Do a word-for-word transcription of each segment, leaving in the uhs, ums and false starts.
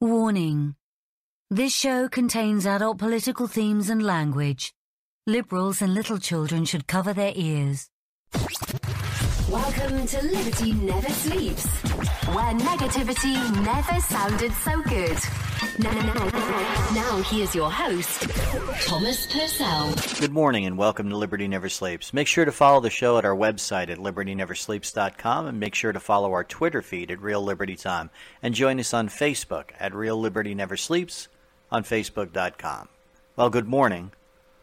Warning. This show contains adult political themes and language. Liberals and little children should cover their ears. Welcome to Liberty Never Sleeps, where negativity never sounded so good. Now, now, now here's your host, Thomas Purcell. Good morning and welcome to Liberty Never Sleeps. Make sure to follow the show at our website at liberty never sleeps dot com and make sure to follow our Twitter feed at Real Liberty Time and join us on Facebook at Real Liberty Never Sleeps on facebook dot com. Well, good morning.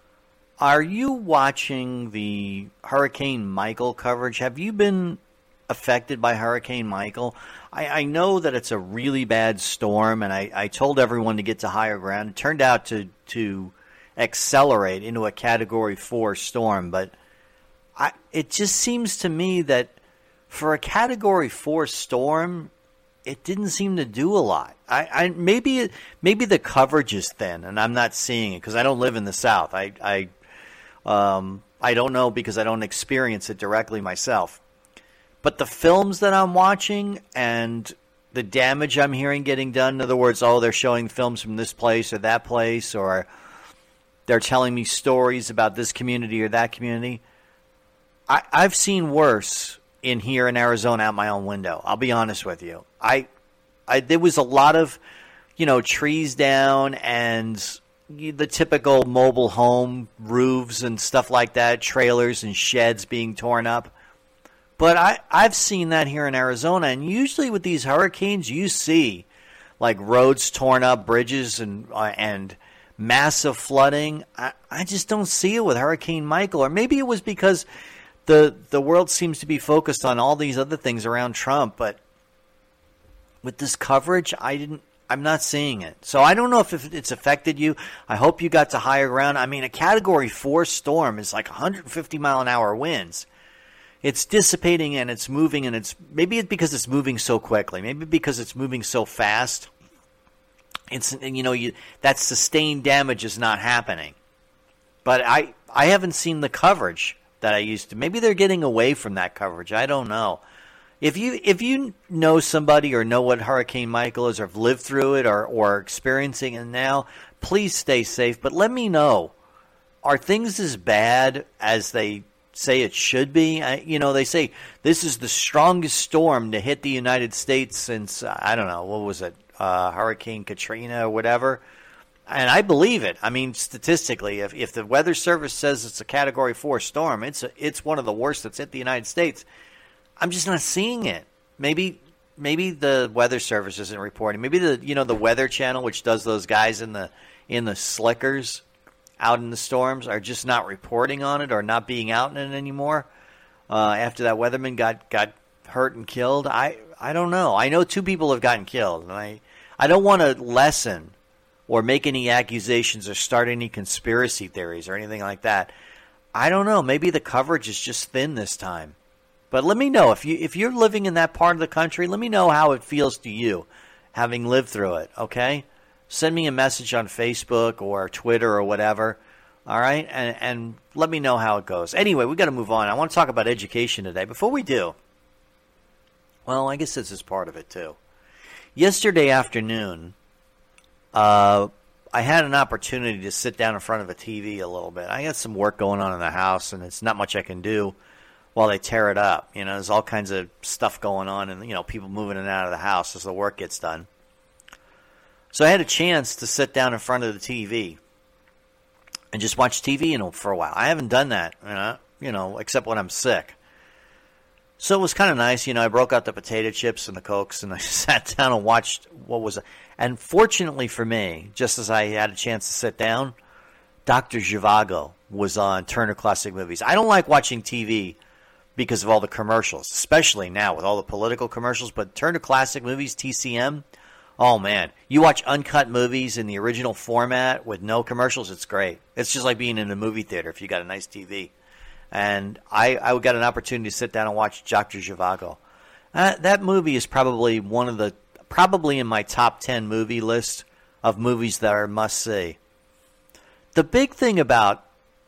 Are you watching the Hurricane Michael coverage? Have you been affected by Hurricane Michael? I, I know that it's a really bad storm, and I, I told everyone to get to higher ground. It turned out to, to accelerate into a Category four storm, but I, it just seems to me that for a Category four storm, it didn't seem to do a lot. I, I maybe maybe the coverage is thin, and I'm not seeing it because I don't live in the South. I, I Um, I don't know because I don't experience it directly myself. But the films that I'm watching and the damage I'm hearing getting done, in other words, oh, they're showing films from this place or that place, or they're telling me stories about this community or that community. I, I've seen worse in here in Arizona out my own window. I'll be honest with you. I, I there was a lot of, you know, trees down and the typical mobile home roofs and stuff like that, trailers and sheds being torn up. But I, I've seen that here in Arizona, and usually with these hurricanes, you see like roads torn up, bridges, and uh, and massive flooding. I, I just don't see it with Hurricane Michael. Or maybe it was because the the world seems to be focused on all these other things around Trump. But with this coverage, I didn't. I'm not seeing it. So I don't know if it's affected you. I hope you got to higher ground. I mean, a Category four storm is like one hundred fifty mile an hour winds. It's dissipating and it's moving, and it's maybe it's because it's moving so quickly. Maybe because it's moving so fast. It's, you know, you, that sustained damage is not happening. But I I haven't seen the coverage that I used to. Maybe they're getting away from that coverage. I don't know. If you if you know somebody or know what Hurricane Michael is or have lived through it or, or are experiencing it now, please stay safe. But let me know, are things as bad as they say it should be? I, you know, they say this is the strongest storm to hit the United States since, uh, I don't know, what was it, uh, Hurricane Katrina or whatever. And I believe it. I mean, statistically, if, if the Weather Service says it's a Category four storm, it's a, it's one of the worst that's hit the United States. I'm just not seeing it. Maybe maybe the Weather Service isn't reporting. Maybe the you know the Weather Channel, which does those guys in the in the slickers out in the storms, are just not reporting on it or not being out in it anymore. Uh, after that weatherman got, got hurt and killed, I I don't know. I know two people have gotten killed, and I I don't want to lessen or make any accusations or start any conspiracy theories or anything like that. I don't know. Maybe the coverage is just thin this time. But let me know, if, you, if you're living in that part of the country, let me know how it feels to you, having lived through it, okay? Send me a message on Facebook or Twitter or whatever, all right? And, and let me know how it goes. Anyway, we got to move on. I want to talk about education today. Before we do, well, I guess this is part of it too. Yesterday afternoon, uh, I had an opportunity to sit down in front of a T V a little bit. I got some work going on in the house, and it's not much I can do while they tear it up. You know, there's all kinds of stuff going on and, you know, people moving in and out of the house as the work gets done. So I had a chance to sit down in front of the T V and just watch T V, you know, for a while. I haven't done that, you know, you know, except when I'm sick. So it was kind of nice. You know, I broke out the potato chips and the Cokes, and I sat down and watched what was. And fortunately for me, just as I had a chance to sit down, Doctor Zhivago was on Turner Classic Movies. I don't like watching T V because of all the commercials, especially now with all the political commercials. But Turner Classic Movies, T C M, oh man, you watch uncut movies in the original format with no commercials, it's great. It's just like being in a movie theater if you got a nice T V. And I, I got an opportunity to sit down and watch Doctor Zhivago. Uh, that movie is probably one of the, probably in my top ten movie list of movies that are must see. The big thing about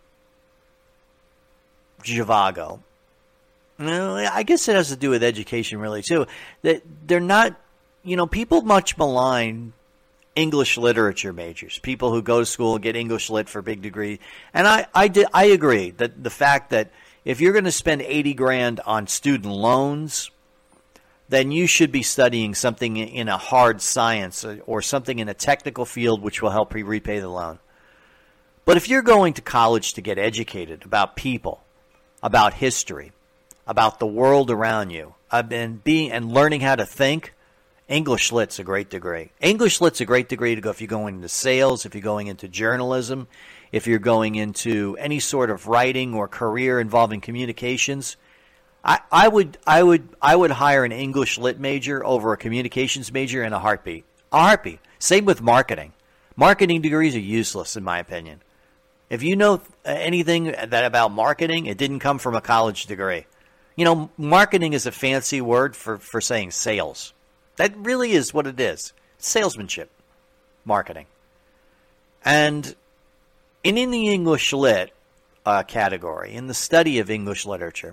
Zhivago, no, I guess it has to do with education really too. That they're not, you know, people much malign English literature majors, people who go to school and get English lit for big degree. And I, I, did, I agree that the fact that if you're going to spend eighty grand on student loans, then you should be studying something in a hard science or something in a technical field which will help you repay the loan. But if you're going to college to get educated about people, about history, about the world around you, and being and learning how to think, English Lit's a great degree. English Lit's a great degree to go if you're going into sales, if you're going into journalism, if you're going into any sort of writing or career involving communications. I, I would I would I would hire an English Lit major over a communications major in a heartbeat. A heartbeat. Same with marketing. Marketing degrees are useless in my opinion. If you know anything that about marketing, it didn't come from a college degree. You know, marketing is a fancy word for, for saying sales. That really is what it is. Salesmanship. Marketing. And in, in the English Lit uh, category, in the study of English literature,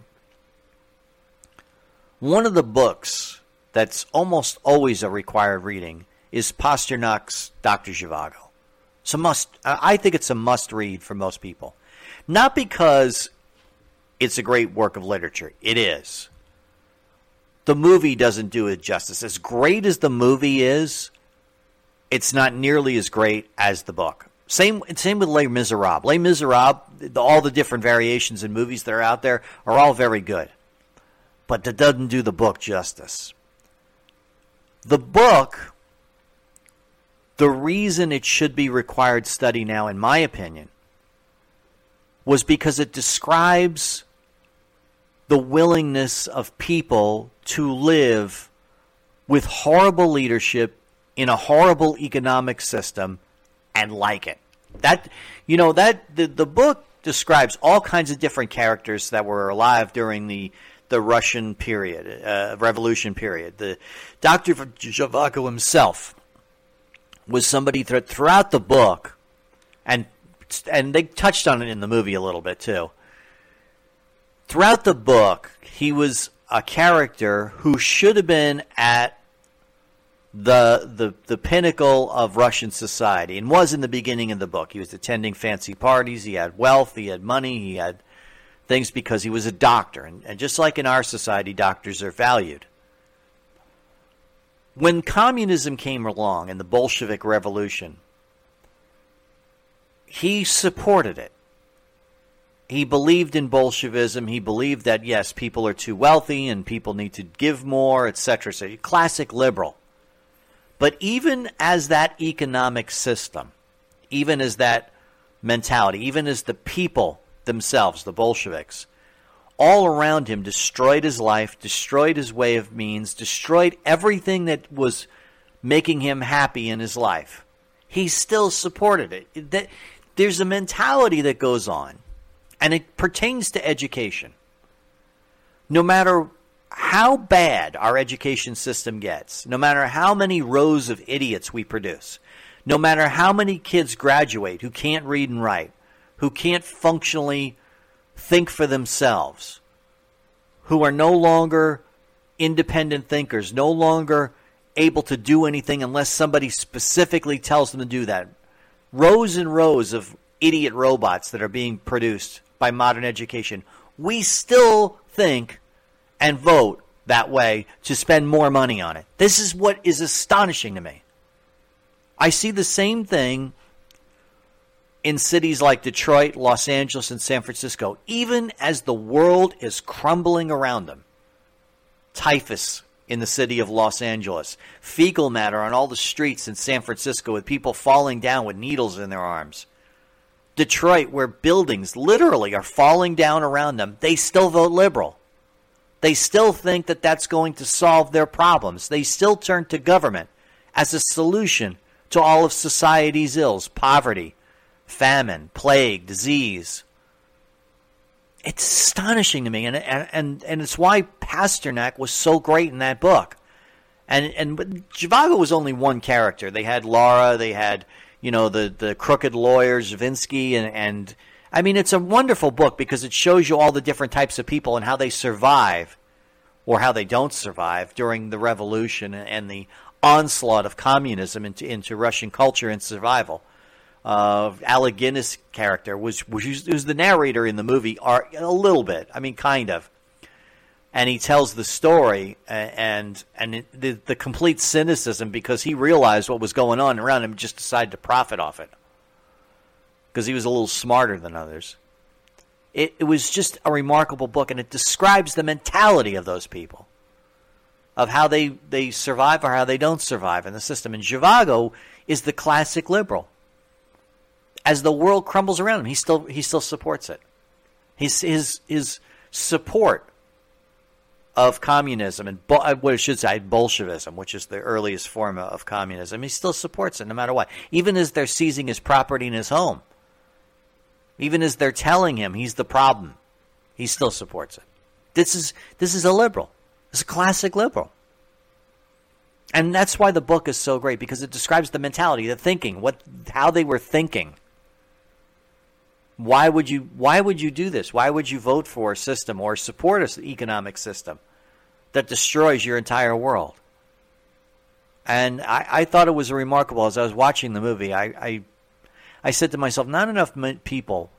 one of the books that's almost always a required reading is Pasternak's Doctor Zhivago. It's a must. I think it's a must read for most people. Not because it's a great work of literature. It is. The movie doesn't do it justice. As great as the movie is, it's not nearly as great as the book. Same, same with Les Miserables. Les Miserables, all the different variations in movies that are out there are all very good. But that doesn't do the book justice. The book, the reason it should be required study now, in my opinion, was because it describes the willingness of people to live with horrible leadership in a horrible economic system and like it. That, you know, that the, the book describes all kinds of different characters that were alive during the the Russian period, uh, revolution period. The Doctor Zhivago himself was somebody that throughout the book, and and they touched on it in the movie a little bit too. Throughout the book, he was a character who should have been at the the the pinnacle of Russian society, and was in the beginning of the book. He was attending fancy parties. He had wealth. He had money. He had things because he was a doctor. And, and just like in our society, doctors are valued. When communism came along and the Bolshevik Revolution, he supported it. He believed in Bolshevism. He believed that, yes, people are too wealthy and people need to give more, et cetera. So classic liberal. But even as that economic system, even as that mentality, even as the people themselves, the Bolsheviks, all around him destroyed his life, destroyed his way of means, destroyed everything that was making him happy in his life. He still supported it. That, there's a mentality that goes on, and it pertains to education. No matter how bad our education system gets, no matter how many rows of idiots we produce, no matter how many kids graduate who can't read and write, who can't functionally think for themselves, who are no longer independent thinkers, no longer able to do anything unless somebody specifically tells them to do that. Rows and rows of idiot robots that are being produced by modern education. We still think and vote that way to spend more money on it. This is what is astonishing to me. I see the same thing in cities like Detroit, Los Angeles, and San Francisco, even as the world is crumbling around them. Typhus in the city of Los Angeles, fecal matter on all the streets in San Francisco with people falling down with needles in their arms. Detroit, where buildings literally are falling down around them, they still vote liberal. They still think that that's going to solve their problems. They still turn to government as a solution to all of society's ills, poverty, famine, plague, disease. It's astonishing to me, and and and it's why Pasternak was so great in that book. And and Zhivago was only one character. They had Laura, they had, you know, the the crooked lawyer Zvinsky, and and I mean, it's a wonderful book because it shows you all the different types of people and how they survive or how they don't survive during the revolution and the onslaught of communism into, into Russian culture and survival. Uh, Alec Guinness' character was, was was the narrator in the movie, are a little bit. I mean, kind of. And he tells the story and and it, the, the complete cynicism because he realized what was going on around him and just decided to profit off it because he was a little smarter than others. It, it was just a remarkable book, and it describes the mentality of those people, of how they, they survive or how they don't survive in the system. And Zhivago is the classic liberal. As the world crumbles around him, he still he still supports it. His his his support of communism and what I should say Bolshevism, which is the earliest form of communism, he still supports it no matter what. Even as they're seizing his property in his home, even as they're telling him he's the problem, he still supports it. This is this is a liberal. It's a classic liberal. And that's why the book is so great, because it describes the mentality, the thinking, what how they were thinking. Why would you why would you do this? Why would you vote for a system or support an economic system that destroys your entire world? And I, I thought it was remarkable as I was watching the movie. I, I I said to myself, not enough people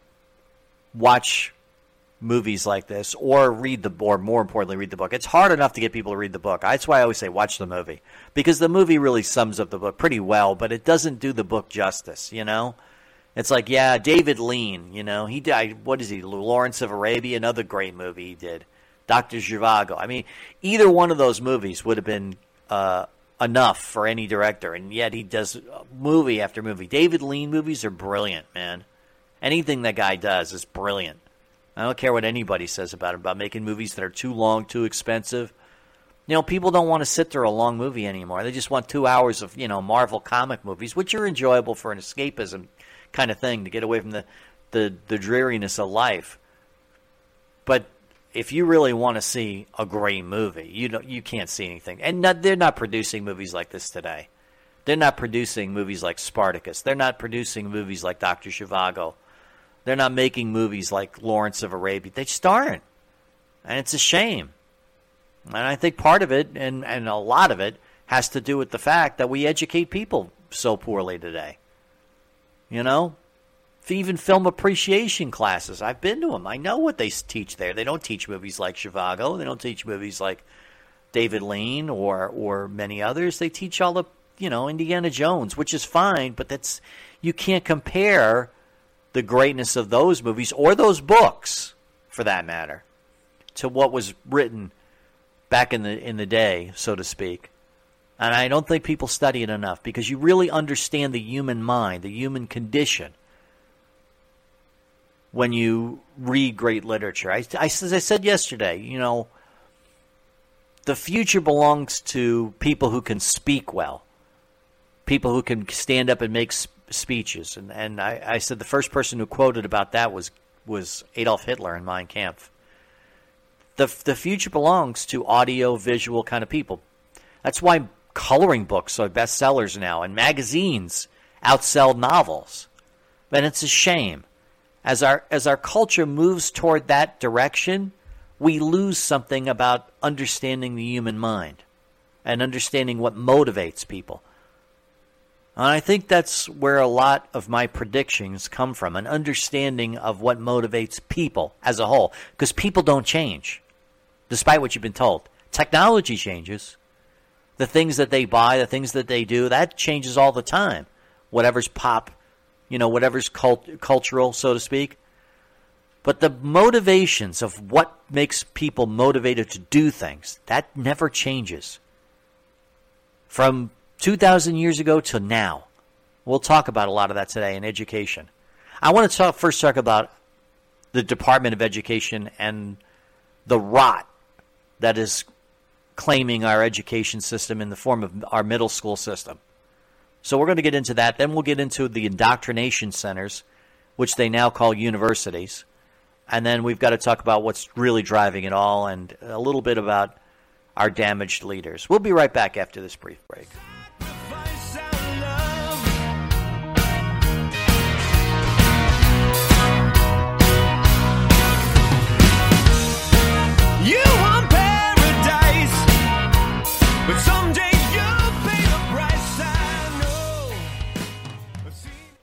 watch movies like this or read the or more importantly read the book. It's hard enough to get people to read the book. That's why I always say watch the movie, because the movie really sums up the book pretty well, but it doesn't do the book justice, you know? It's like, yeah, David Lean, you know, he died, what is he, Lawrence of Arabia, another great movie he did. Doctor Zhivago. I mean, either one of those movies would have been uh, enough for any director, and yet he does movie after movie. David Lean movies are brilliant, man. Anything that guy does is brilliant. I don't care what anybody says about him, about making movies that are too long, too expensive. You know, people don't want to sit through a long movie anymore. They just want two hours of, you know, Marvel comic movies, which are enjoyable for an escapism kind of thing to get away from the, the, the dreariness of life. But if you really want to see a great movie, you don't, you can't see anything. And not, they're not producing movies like this today. They're not producing movies like Spartacus. They're not producing movies like Doctor Zhivago. They're not making movies like Lawrence of Arabia. They just aren't. And it's a shame. And I think part of it, and, and a lot of it, has to do with the fact that we educate people so poorly today. You know? Even film appreciation classes. I've been to them. I know what they teach there. They don't teach movies like Zhivago. They don't teach movies like David Lean or or many others. They teach all the, you know, Indiana Jones, which is fine, but that's you can't compare the greatness of those movies or those books, for that matter, to what was written back in the in the day, so to speak. And I don't think people study it enough, because you really understand the human mind, the human condition, when you read great literature. I, I, as I said yesterday, you know, the future belongs to people who can speak well, people who can stand up and make sp- speeches. And, and I, I said the first person who quoted about that was, was Adolf Hitler in Mein Kampf. The, the future belongs to audio, visual kind of people. That's why coloring books are bestsellers now, and magazines outsell novels. And it's a shame. As our as our culture moves toward that direction, we lose something about understanding the human mind and understanding what motivates people. And I think that's where a lot of my predictions come from, an understanding of what motivates people as a whole. Because people don't change, despite what you've been told. Technology changes. The things that they buy, the things that they do, that changes all the time. Whatever's pop, you know, whatever's cult- cultural, so to speak. But the motivations of what makes people motivated to do things, that never changes. From two thousand years ago to now. We'll talk about a lot of that today in education. I want to talk, first talk about the Department of Education and the rot that is claiming our education system in the form of our middle school system. So we're going to get into that. Then we'll get into the indoctrination centers, which they now call universities. And then we've got to talk about what's really driving it all and a little bit about our damaged leaders. We'll be right back after this brief break. You want paradise, but someday you'll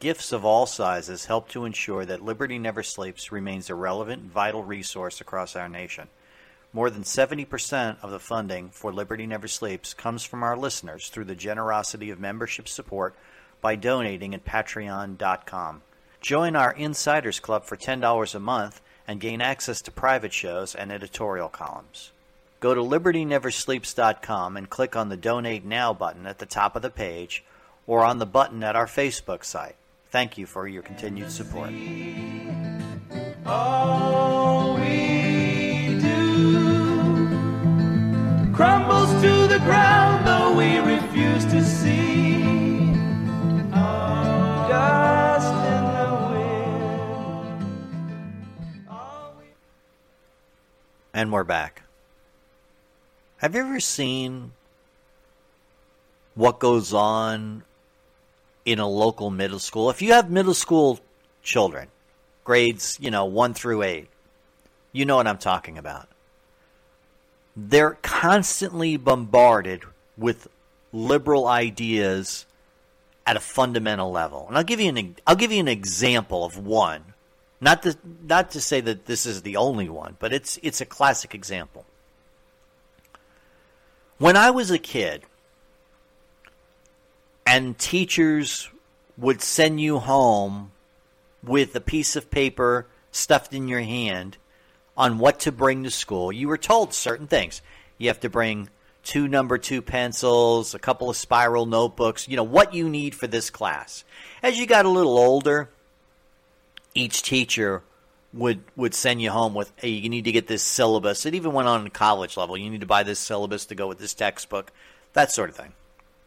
gifts of all sizes help to ensure that Liberty Never Sleeps remains a relevant, vital resource across our nation. More than seventy percent of the funding for Liberty Never Sleeps comes from our listeners through the generosity of membership support by donating at patreon dot com. Join our Insiders Club for ten dollars a month and gain access to private shows and editorial columns. Go to liberty never sleeps dot com and click on the Donate Now button at the top of the page or on the button at our Facebook site. Thank you for your continued support. All we do crumbles to the ground, though we refuse to see. Dust in the wind. We... And we're back. Have you ever seen what goes on in a local middle school? If you have middle school children, grades, you know, one through eight, you know what I'm talking about. They're constantly bombarded with liberal ideas at a fundamental level. And I'll give you an I'll give you an example of one. Not to not to say that this is the only one, but it's it's a classic example. When I was a kid, and teachers would send you home with a piece of paper stuffed in your hand on what to bring to school, you were told certain things. You have to bring two number two pencils, a couple of spiral notebooks, you know, what you need for this class. As you got a little older, each teacher would would send you home with, hey, you need to get this syllabus. It even went on at college level. You need to buy this syllabus to go with this textbook, that sort of thing.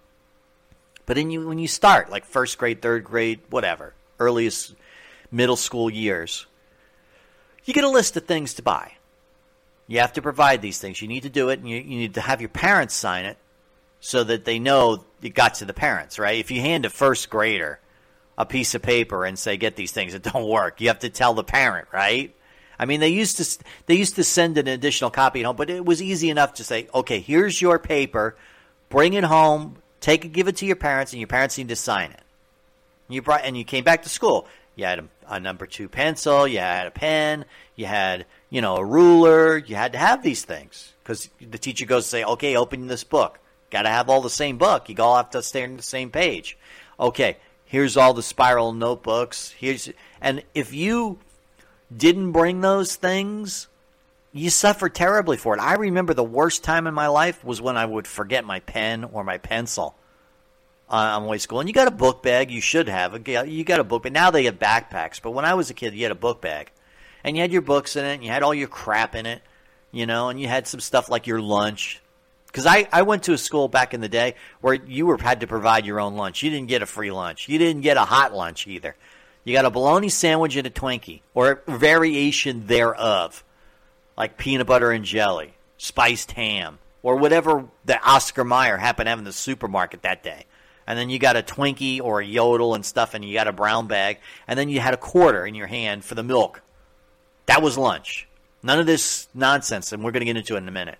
But then you, when you start, like first grade, third grade, whatever, earliest middle school years, you get a list of things to buy. You have to provide these things. You need to do it, and you, you need to have your parents sign it so that they know it got to the parents, right? If you hand a first grader a piece of paper and say, get these things, it don't work. You have to tell the parent, right? I mean, they used to they used to send an additional copy at home, but it was easy enough to say, okay, here's your paper, bring it home, take it, give it to your parents, and your parents need to sign it. You brought, and you came back to school. You had a, a number two pencil, you had a pen, you had, you know, a ruler. You had to have these things because the teacher goes to say, okay, open this book. Got to have all the same book. You all have to stay on the same page. Okay, here's all the spiral notebooks. Here's and if you didn't bring those things, you suffer terribly for it. I remember the worst time in my life was when I would forget my pen or my pencil uh, on my way to school. And you got a book bag. You should have. You got a book bag. Now they have backpacks. But when I was a kid, you had a book bag. And you had your books in it. And you had all your crap in it. You know, and you had some stuff like your lunch. Because I, I went to a school back in the day where you were had to provide your own lunch. You didn't get a free lunch. You didn't get a hot lunch either. You got a bologna sandwich and a Twinkie. Or a variation thereof. Like peanut butter and jelly, spiced ham, or whatever the Oscar Mayer happened to have in the supermarket that day. And then you got a Twinkie or a Yodel and stuff, and you got a brown bag. And then you had a quarter in your hand for the milk. That was lunch. None of this nonsense, and we're going to get into it in a minute.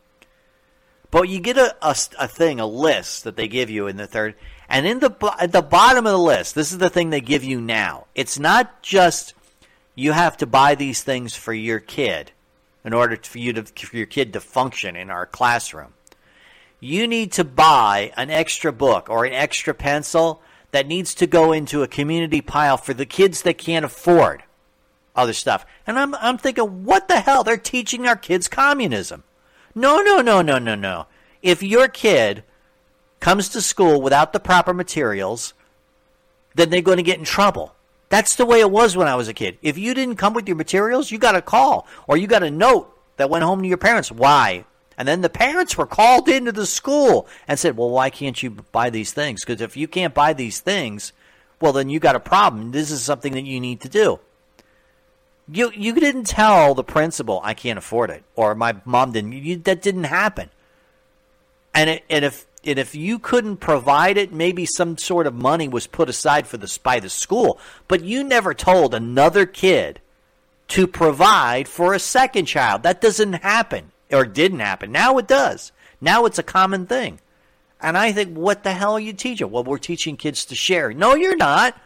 But you get a, a, a thing, a list that they give you in the third. And in the at the bottom of the list, this is the thing they give you now. It's not just you have to buy these things for your kid in order for you to for your kid to function in our classroom. You need to buy an extra book or an extra pencil that needs to go into a community pile for the kids that can't afford other stuff. And I'm I'm thinking, what the hell? They're teaching our kids communism. No, no, no, no, no, no. If your kid comes to school without the proper materials, then they're going to get in trouble. That's the way it was when I was a kid. If you didn't come with your materials, you got a call or you got a note that went home to your parents. Why? And then the parents were called into the school and said, well, why can't you buy these things? Because if you can't buy these things, well, then you got a problem. This is something that you need to do. You you didn't tell the principal, I can't afford it, or my mom didn't. You, that didn't happen. And it, and if and if you couldn't provide it, maybe some sort of money was put aside for the by the school. But you never told another kid to provide for a second child. That doesn't happen, or didn't happen. Now it does. Now it's a common thing. And I think, what the hell are you teaching? Well, we're teaching kids to share. No, you're not.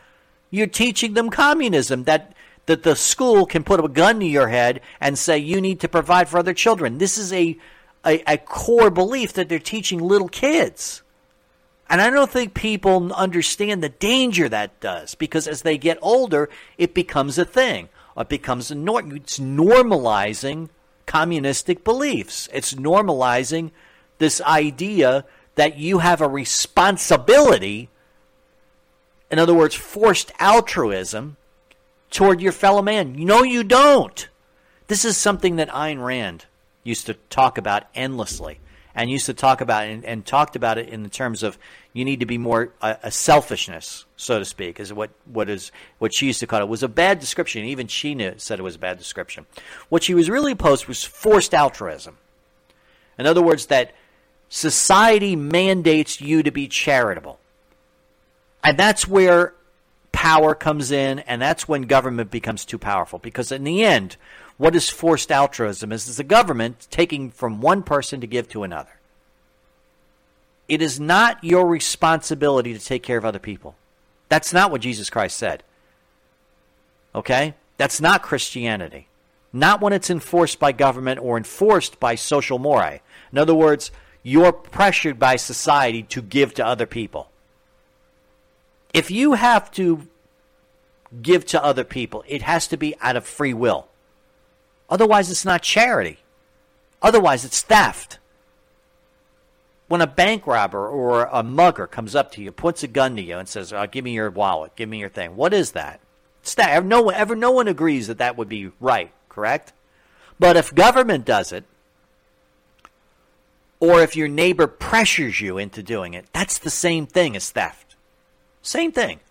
You're teaching them communism, that, that the school can put a gun to your head and say you need to provide for other children. This is a, a, a core belief that they're teaching little kids. And I don't think people understand the danger that does, because as they get older, it becomes a thing. It becomes a norm. It's normalizing communistic beliefs. It's normalizing this idea that you have a responsibility, in other words, forced altruism, toward your fellow man. No, you don't. This is something that Ayn Rand used to talk about endlessly, and used to talk about and, and talked about it in the terms of you need to be more uh, a selfishness, so to speak, is what what is what she used to call it. It was a bad description. Even she knew, said it was a bad description. What she was really opposed was forced altruism. In other words, that society mandates you to be charitable. And that's where power comes in, and that's when government becomes too powerful. Because in the end, what is forced altruism? Is the government taking from one person to give to another. It is not your responsibility to take care of other people. That's not what Jesus Christ said. Okay? That's not Christianity. Not when it's enforced by government or enforced by social mores. In other words, you're pressured by society to give to other people. If you have to give to other people, it has to be out of free will. Otherwise, it's not charity. Otherwise, it's theft. When a bank robber or a mugger comes up to you, puts a gun to you and says, oh, give me your wallet, give me your thing. What is that? It's theft. No one, ever, no one agrees that that would be right, correct? But if government does it, or if your neighbor pressures you into doing it, that's the same thing as theft. Same thing.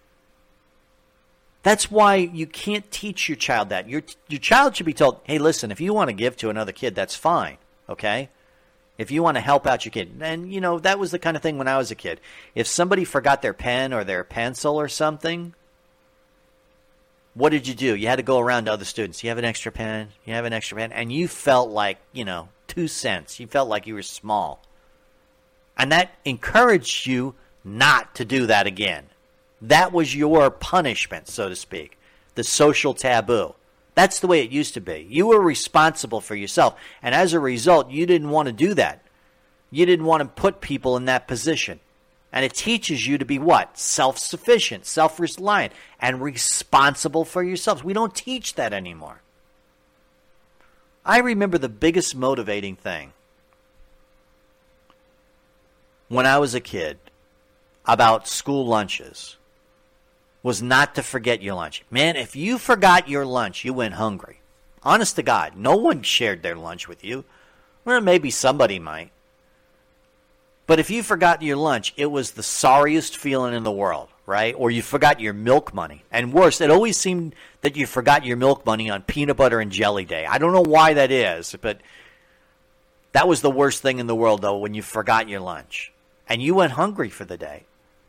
That's why you can't teach your child that. Your your child should be told, hey, listen, if you want to give to another kid, that's fine, okay? If you want to help out your kid. And, you know, that was the kind of thing when I was a kid. If somebody forgot their pen or their pencil or something, what did you do? You had to go around to other students. You have an extra pen? You have an extra pen? And you felt like, you know, two cents. You felt like you were small. And that encouraged you not to do that again. That was your punishment, so to speak, the social taboo. That's the way it used to be. You were responsible for yourself, and as a result, you didn't want to do that. You didn't want to put people in that position. And it teaches you to be what? Self-sufficient, self-reliant, and responsible for yourselves. We don't teach that anymore. I remember the biggest motivating thing when I was a kid about school lunches was not to forget your lunch. Man, if you forgot your lunch, you went hungry. Honest to God, no one shared their lunch with you. Well, maybe somebody might. But if you forgot your lunch, it was the sorriest feeling in the world, right? Or you forgot your milk money. And worse, it always seemed that you forgot your milk money on peanut butter and jelly day. I don't know why that is, but that was the worst thing in the world, though, when you forgot your lunch. And you went hungry for the day.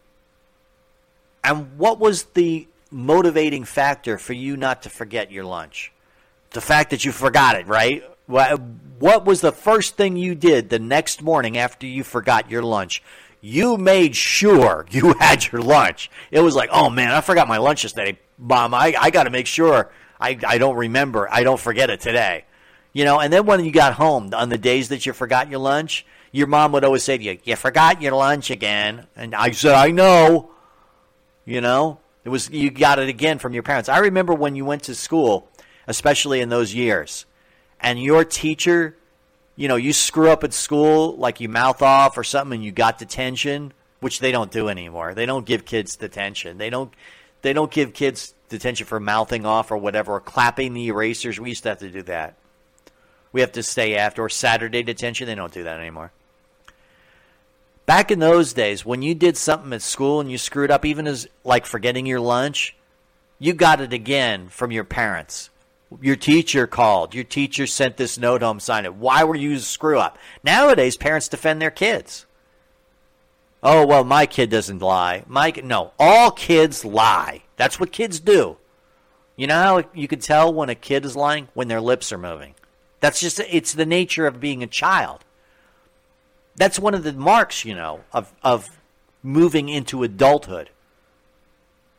And what was the motivating factor for you not to forget your lunch? The fact that you forgot it, right? What was the first thing you did the next morning after you forgot your lunch? You made sure you had your lunch. It was like, oh, man, I forgot my lunch yesterday. Mom, I, I got to make sure I, I don't remember. I don't forget it today. You know, and then when you got home on the days that you forgot your lunch, your mom would always say to you, you forgot your lunch again. And I said, I know. You know, it was you got it again from your parents. I remember when you went to school, especially in those years, and your teacher, you know, you screw up at school, like you mouth off or something, and you got detention, which they don't do anymore. They don't give kids detention. They don't. They don't give kids detention for mouthing off or whatever, or clapping the erasers. We used to have to do that. We have to stay after, or Saturday detention. They don't do that anymore. Back in those days, when you did something at school and you screwed up, even as like forgetting your lunch, you got it again from your parents. Your teacher called. Your teacher sent this note home, signed it. Why were you a screw up? Nowadays, parents defend their kids. Oh, well, my kid doesn't lie. My No, all kids lie. That's what kids do. You know how you can tell when a kid is lying? When their lips are moving. That's just, it's the nature of being a child. That's one of the marks, you know, of, of moving into adulthood.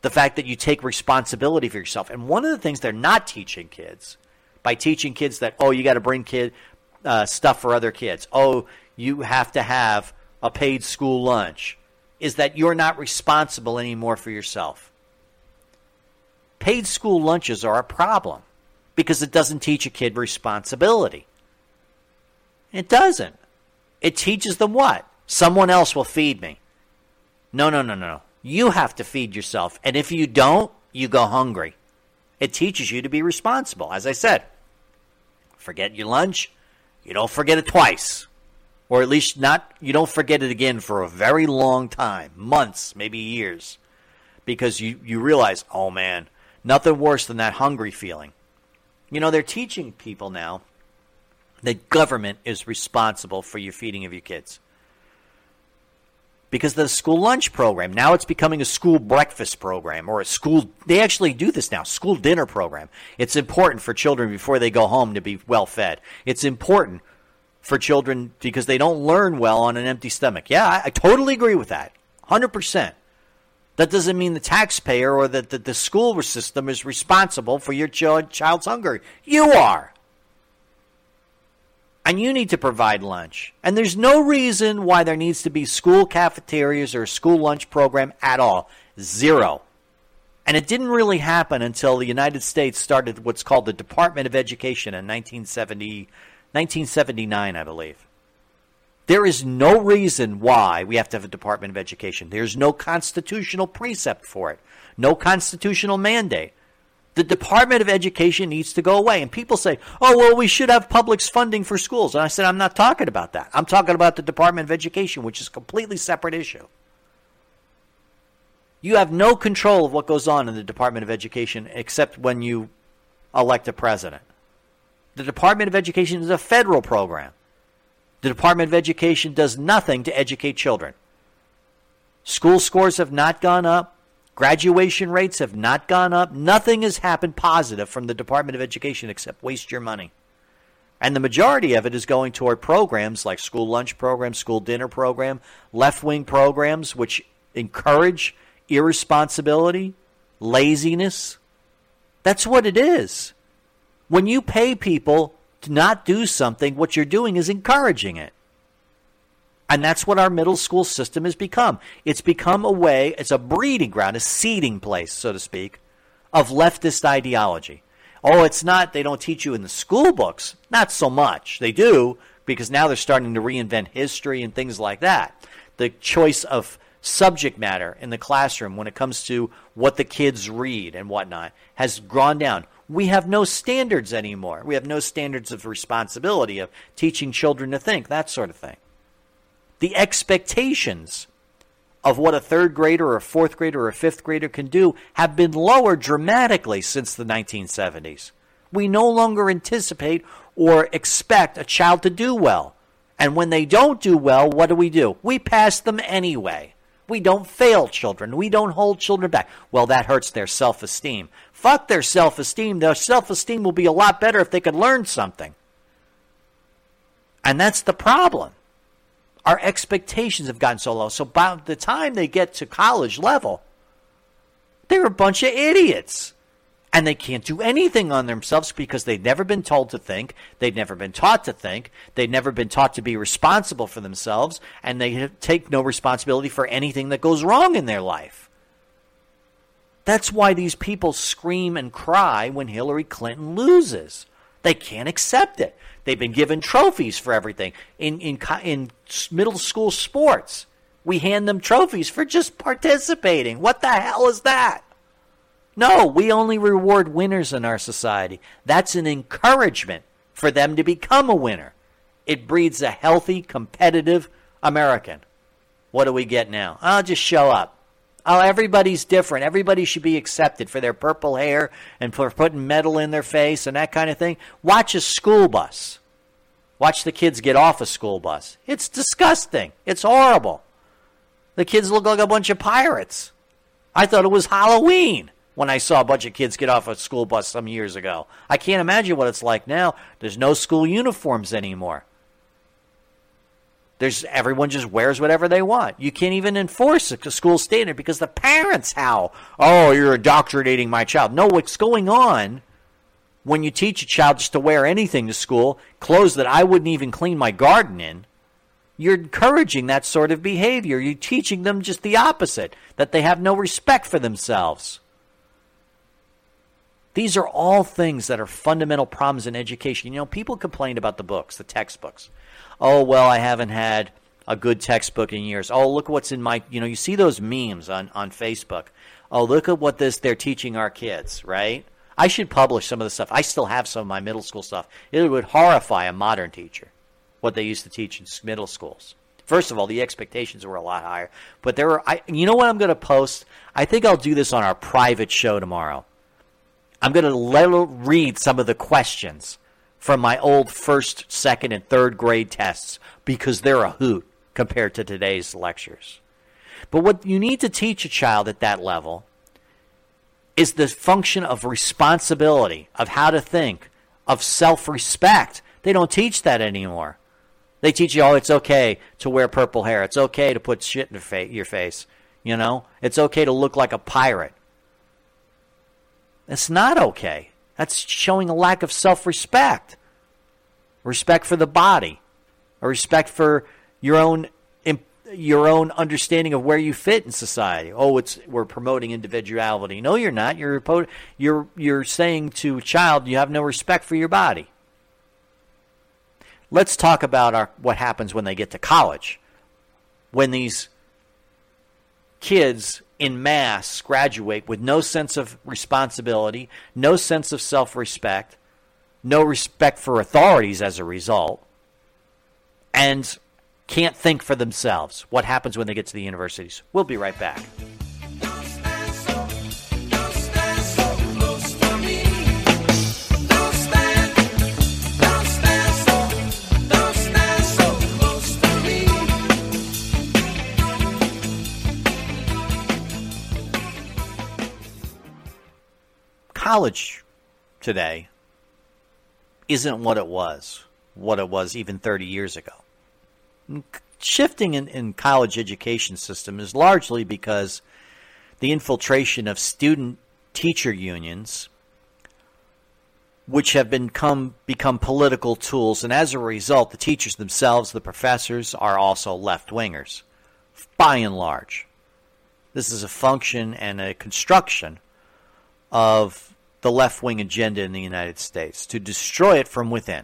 The fact that you take responsibility for yourself. And one of the things they're not teaching kids, by teaching kids that, oh, you got to bring kid uh, stuff for other kids. Oh, you have to have a paid school lunch, is that you're not responsible anymore for yourself. Paid school lunches are a problem because it doesn't teach a kid responsibility. It doesn't. It teaches them what? Someone else will feed me. No, no, no, no. You have to feed yourself. And if you don't, you go hungry. It teaches you to be responsible. As I said, forget your lunch. You don't forget it twice. Or at least not, you don't forget it again for a very long time. Months, maybe years. Because you, you realize, oh man, nothing worse than that hungry feeling. You know, they're teaching people now that government is responsible for your feeding of your kids. Because the school lunch program, now it's becoming a school breakfast program or a school, they actually do this now, school dinner program. It's important for children before they go home to be well fed. It's important for children because they don't learn well on an empty stomach. Yeah, I, I totally agree with that, one hundred percent. That doesn't mean the taxpayer or that the, the school system is responsible for your ch- child's hunger. You are. And you need to provide lunch. And there's no reason why there needs to be school cafeterias or a school lunch program at all. Zero. And it didn't really happen until the United States started what's called the Department of Education in nineteen seventy, nineteen seventy-nine, I believe. There is no reason why we have to have a Department of Education. There's no constitutional precept for it. No constitutional mandate. The Department of Education needs to go away. And people say, oh, well, we should have public funding for schools. And I said, I'm not talking about that. I'm talking about the Department of Education, which is a completely separate issue. You have no control of what goes on in the Department of Education except when you elect a president. The Department of Education is a federal program. The Department of Education does nothing to educate children. School scores have not gone up. Graduation rates have not gone up. Nothing has happened positive from the Department of Education except waste your money. And the majority of it is going toward programs like school lunch program, school dinner program, left-wing programs which encourage irresponsibility, laziness. That's what it is. When you pay people to not do something, what you're doing is encouraging it. And that's what our middle school system has become. It's become a way, it's a breeding ground, a seeding place, so to speak, of leftist ideology. Oh, it's not, they don't teach you in the school books. Not so much. They do, because now they're starting to reinvent history and things like that. The choice of subject matter in the classroom when it comes to what the kids read and whatnot has gone down. We have no standards anymore. We have no standards of responsibility of teaching children to think, that sort of thing. The expectations of what a third grader or a fourth grader or a fifth grader can do have been lowered dramatically since the nineteen seventies. We no longer anticipate or expect a child to do well. And when they don't do well, what do we do? We pass them anyway. We don't fail children. We don't hold children back. Well, that hurts their self-esteem. Fuck their self-esteem. Their self-esteem will be a lot better if they could learn something. And that's the problem. Our expectations have gotten so low. So by the time they get to college level, they're a bunch of idiots. And they can't do anything on themselves because they've never been told to think. They've never been taught to think. They've never been taught to be responsible for themselves. And they take no responsibility for anything that goes wrong in their life. That's why these people scream and cry when Hillary Clinton loses. They can't accept it. They've been given trophies for everything. In, in, in middle school sports, we hand them trophies for just participating. What the hell is that? No, we only reward winners in our society. That's an encouragement for them to become a winner. It breeds a healthy, competitive American. What do we get now? Oh, just show up. Oh, everybody's different. Everybody should be accepted for their purple hair and for putting metal in their face and that kind of thing. Watch a school bus. Watch the kids get off a school bus. It's disgusting. It's horrible. The kids look like a bunch of pirates. I thought it was Halloween when I saw a bunch of kids get off a school bus some years ago. I can't imagine what it's like now. There's no school uniforms anymore. There's everyone just wears whatever they want. You can't even enforce a school standard because the parents howl, oh, you're indoctrinating my child. No, what's going on when you teach a child just to wear anything to school, clothes that I wouldn't even clean my garden in, you're encouraging that sort of behavior. You're teaching them just the opposite, that they have no respect for themselves. These are all things that are fundamental problems in education. You know, people complain about the books, the textbooks. Oh, well, I haven't had a good textbook in years. Oh, look what's in my, you know, you see those memes on, on Facebook. Oh, look at what this they're teaching our kids, right? I should publish some of the stuff. I still have some of my middle school stuff. It would horrify a modern teacher, what they used to teach in middle schools. First of all, the expectations were a lot higher. But there were, I, you know what I'm going to post? I think I'll do this on our private show tomorrow. I'm going to let read some of the questions from my old first, second, and third grade tests because they're a hoot compared to today's lectures. But what you need to teach a child at that level is the function of responsibility, of how to think, of self-respect. They don't teach that anymore. They teach you, oh, it's okay to wear purple hair. It's okay to put shit in your, fa- your face. You know? It's okay to look like a pirate. It's not okay. That's showing a lack of self-respect. Respect for the body. A respect for your own your own understanding of where you fit in society. Oh, it's we're promoting individuality. No, you're not. You're you're you're saying to a child you have no respect for your body. Let's talk about our, what happens when they get to college. When these kids in mass graduate with no sense of responsibility, no sense of self-respect, no respect for authorities as a result, and can't think for themselves. What happens when they get to the universities? We'll be right back. College today isn't what it was, what it was even thirty years ago. Shifting in, in college education system is largely because the infiltration of student-teacher unions, which have become, become political tools, and as a result, the teachers themselves, the professors, are also left-wingers, by and large. This is a function and a construction of the left-wing agenda in the United States, to destroy it from within.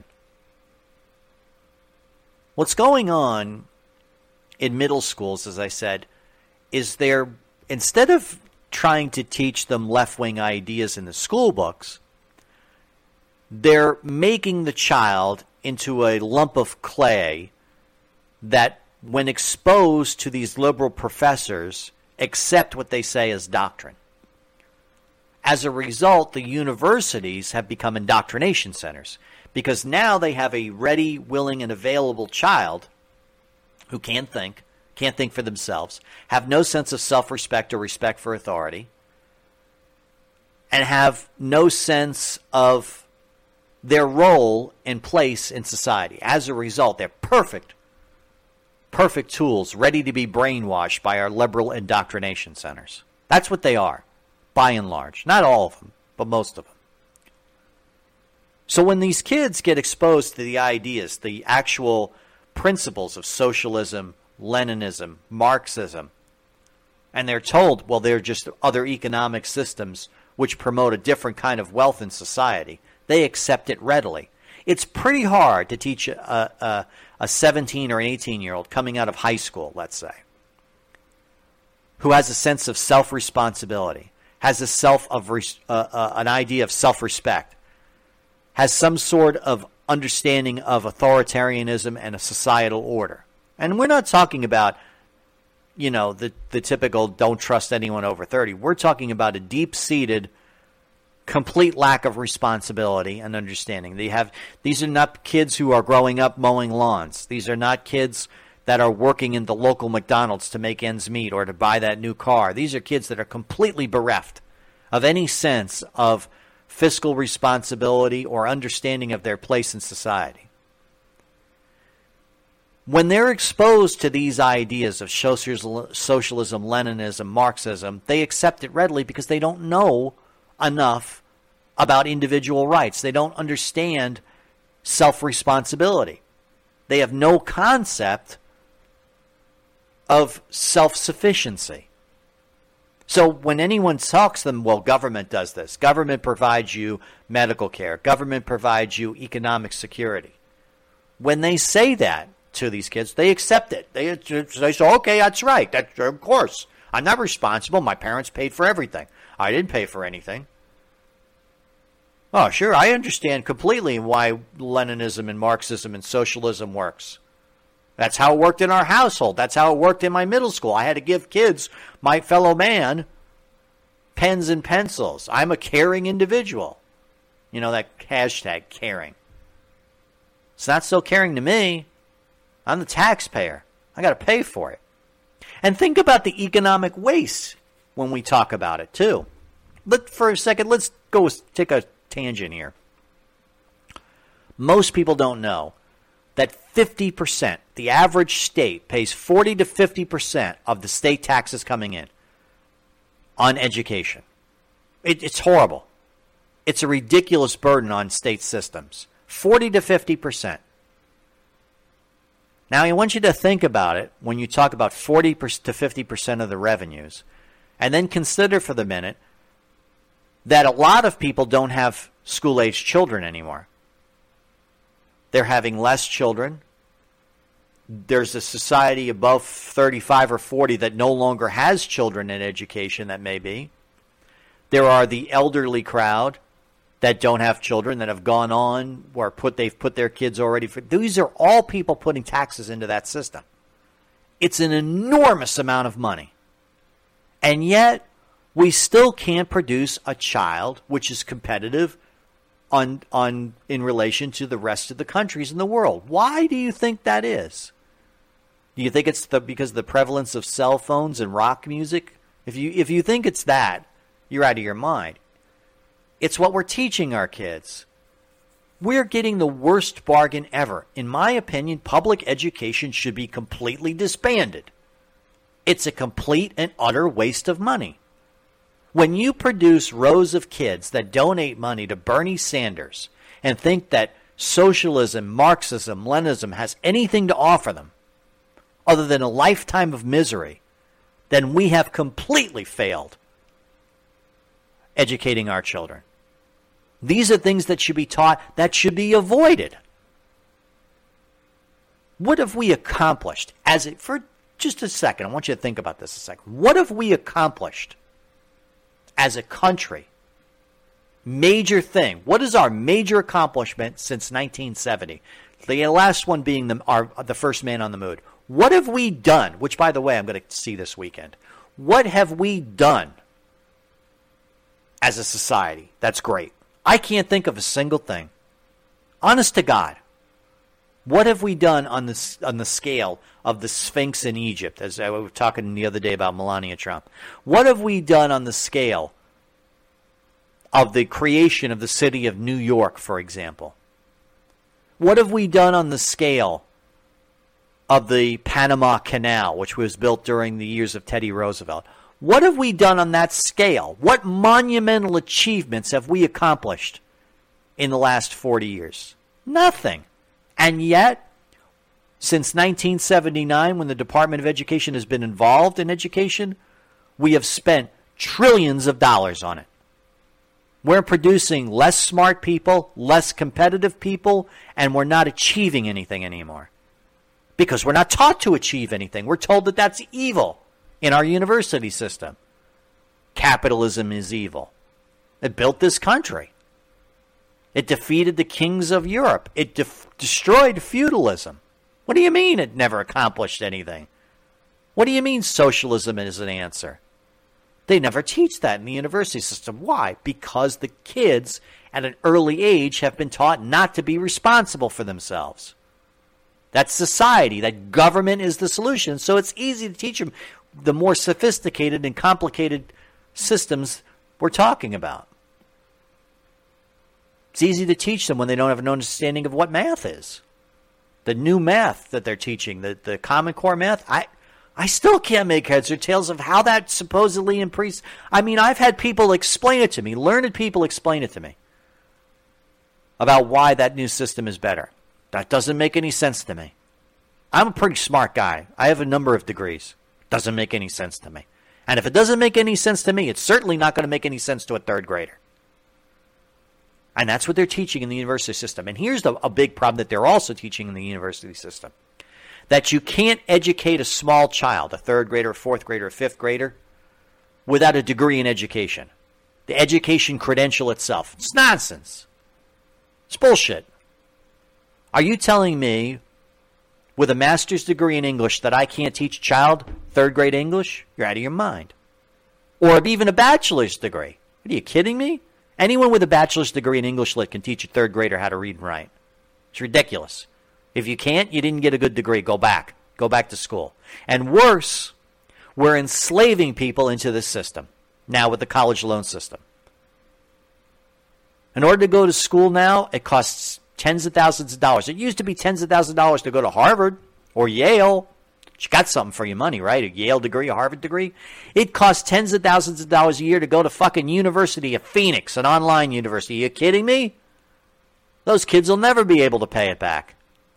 What's going on in middle schools, as I said, is they're, instead of trying to teach them left-wing ideas in the school books, they're making the child into a lump of clay that, when exposed to these liberal professors, accept what they say as doctrine. As a result, the universities have become indoctrination centers because now they have a ready, willing, and available child who can't think, can't think for themselves, have no sense of self-respect or respect for authority, and have no sense of their role and place in society. As a result, they're perfect, perfect tools ready to be brainwashed by our liberal indoctrination centers. That's what they are. By and large. Not all of them, but most of them. So when these kids get exposed to the ideas, the actual principles of socialism, Leninism, Marxism, and they're told, well, they're just other economic systems which promote a different kind of wealth in society, they accept it readily. It's pretty hard to teach a, a, a seventeen or an eighteen-year-old coming out of high school, let's say, who has a sense of self-responsibility, has a self of uh, uh, an idea of self-respect, has some sort of understanding of authoritarianism and a societal order. And we're not talking about, you know, the, the typical don't trust anyone over thirty. We're talking about a deep-seated, complete lack of responsibility and understanding. They have these are not kids who are growing up mowing lawns. These are not kids that are working in the local McDonald's to make ends meet or to buy that new car. These are kids that are completely bereft of any sense of fiscal responsibility or understanding of their place in society. When they're exposed to these ideas of social, socialism, Leninism, Marxism, they accept it readily because they don't know enough about individual rights. They don't understand self-responsibility. They have no concept of self-sufficiency. So when anyone talks to them, well, government does this. Government provides you medical care. Government provides you economic security. When they say that to these kids, they accept it. They, they say, okay, that's right. That's, of course. I'm not responsible. My parents paid for everything. I didn't pay for anything. Oh, sure, I understand completely why Leninism and Marxism and socialism works. That's how it worked in our household. That's how it worked in my middle school. I had to give kids, my fellow man, pens and pencils. I'm a caring individual. You know, that hashtag caring. It's not so caring to me. I'm the taxpayer. I got to pay for it. And think about the economic waste when we talk about it, too. Let, for a second, let's go take a tangent here. Most people don't know that fifty percent, the average state pays forty to fifty percent of the state taxes coming in on education. It, it's horrible. It's a ridiculous burden on state systems. forty to fifty percent. Now, I want you to think about it when you talk about forty to fifty percent of the revenues, and then consider for the minute that a lot of people don't have school-aged children anymore. They're having less children. There's a society above thirty-five or forty that no longer has children in education, that may be. There are the elderly crowd that don't have children, that have gone on, or put they've put their kids already. For, these are all people putting taxes into that system. It's an enormous amount of money. And yet, we still can't produce a child which is competitive on on in relation to the rest of the countries in the world. Why do you think that is? Do you think it's the, because of the prevalence of cell phones and rock music? If you if you think it's that, you're out of your mind. It's what we're teaching our kids. We're getting the worst bargain ever. In my opinion, public education should be completely disbanded. It's a complete and utter waste of money. When you produce rows of kids that donate money to Bernie Sanders and think that socialism, Marxism, Leninism has anything to offer them other than a lifetime of misery, then we have completely failed educating our children. These are things that should be taught, that should be avoided. What have we accomplished as it, for just a second, I want you to think about this a second. What have we accomplished as a country? Major thing. What is our major accomplishment since nineteen seventy? The last one being the, our, the first man on the moon. What have we done? Which, by the way, I'm going to see this weekend. What have we done as a society? That's great. I can't think of a single thing. Honest to God. What have we done on the, on the scale of the Sphinx in Egypt, as I was talking the other day about Melania Trump? What have we done on the scale of the creation of the city of New York, for example? What have we done on the scale of the Panama Canal, which was built during the years of Teddy Roosevelt? What have we done on that scale? What monumental achievements have we accomplished in the last forty years? Nothing. And yet, since nineteen seventy-nine, when the Department of Education has been involved in education, we have spent trillions of dollars on it. We're producing less smart people, less competitive people, and we're not achieving anything anymore. Because we're not taught to achieve anything. We're told that that's evil in our university system. Capitalism is evil. It built this country. It defeated the kings of Europe. It def- destroyed feudalism. What do you mean it never accomplished anything? What do you mean socialism is an answer? They never teach that in the university system. Why? Because the kids at an early age have been taught not to be responsible for themselves. That's society. That government is the solution. So it's easy to teach them the more sophisticated and complicated systems we're talking about. It's easy to teach them when they don't have an understanding of what math is. The new math that they're teaching, the, the Common Core math, I I still can't make heads or tails of how that supposedly increased. I mean, I've had people explain it to me, learned people explain it to me, about why that new system is better. That doesn't make any sense to me. I'm a pretty smart guy. I have a number of degrees. Doesn't make any sense to me. And if it doesn't make any sense to me, it's certainly not going to make any sense to a third grader. And that's what they're teaching in the university system. And here's the, a big problem that they're also teaching in the university system. That you can't educate a small child, a third grader, a fourth grader, a fifth grader, without a degree in education. The education credential itself. It's nonsense. It's bullshit. Are you telling me with a master's degree in English that I can't teach a child third grade English? You're out of your mind. Or even a bachelor's degree. Are you kidding me? Anyone with a bachelor's degree in English lit can teach a third grader how to read and write. It's ridiculous. If you can't, you didn't get a good degree. Go back. Go back to school. And worse, we're enslaving people into this system now with the college loan system. In order to go to school now, it costs tens of thousands of dollars. It used to be tens of thousands of dollars to go to Harvard or Yale. You got something for your money, right? A Yale degree, a Harvard degree. It costs tens of thousands of dollars a year to go to fucking University of Phoenix, an online university. Are you kidding me? Those kids will never be able to pay it back.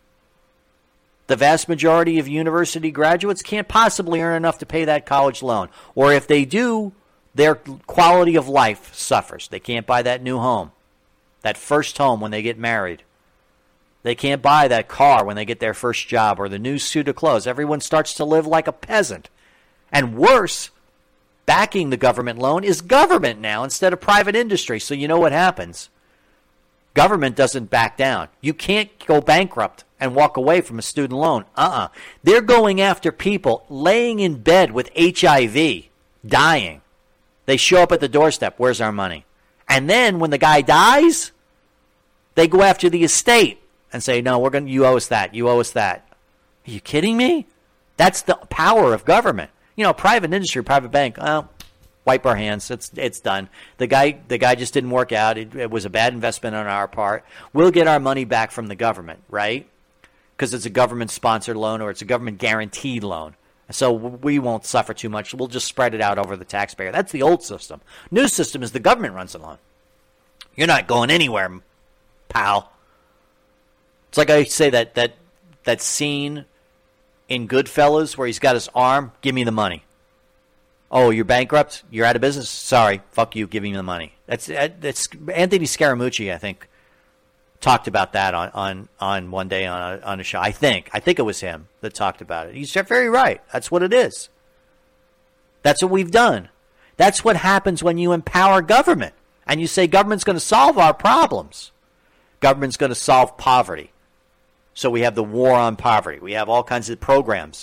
The vast majority of university graduates can't possibly earn enough to pay that college loan. Or if they do, their quality of life suffers. They can't buy that new home, that first home when they get married. They can't buy that car when they get their first job or the new suit of clothes. Everyone starts to live like a peasant. And worse, backing the government loan is government now instead of private industry. So you know what happens? Government doesn't back down. You can't go bankrupt and walk away from a student loan. Uh-uh. They're going after people laying in bed with H I V, dying. They show up at the doorstep. Where's our money? And then when the guy dies, they go after the estate and say, no, we're going you owe us that. You owe us that. Are you kidding me? That's the power of government. You know, private industry, private bank, oh, wipe our hands. It's it's done. The guy the guy just didn't work out. It, it was a bad investment on our part. We'll get our money back from the government, right? Because it's a government-sponsored loan or it's a government-guaranteed loan. So we won't suffer too much. We'll just spread it out over the taxpayer. That's the old system. New system is the government runs the loan. You're not going anywhere, pal. It's like I say that that that scene in Goodfellas where he's got his arm, give me the money. Oh, you're bankrupt? You're out of business? Sorry, fuck you, give me the money. That's that's Anthony Scaramucci, I think, talked about that on, on, on one day on a, on a show. I think. I think it was him that talked about it. He's very right. That's what it is. That's what we've done. That's what happens when you empower government and you say government's going to solve our problems. Government's going to solve poverty. So we have the war on poverty. We have all kinds of programs.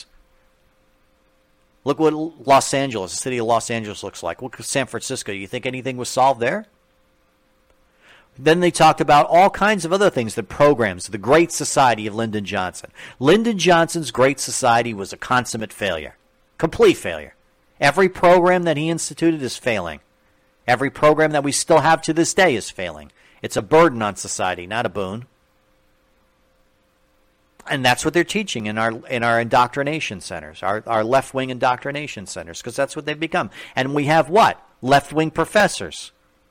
Look what Los Angeles, the city of Los Angeles looks like. Look at San Francisco. You think anything was solved there? Then they talked about all kinds of other things, the programs, the Great Society of Lyndon Johnson. Lyndon Johnson's Great Society was a consummate failure. Complete failure. Every program that he instituted is failing. Every program that we still have to this day is failing. It's a burden on society, not a boon. And that's what they're teaching in our in our indoctrination centers, our, our left-wing indoctrination centers, because that's what they've become. And we have what? Left-wing professors.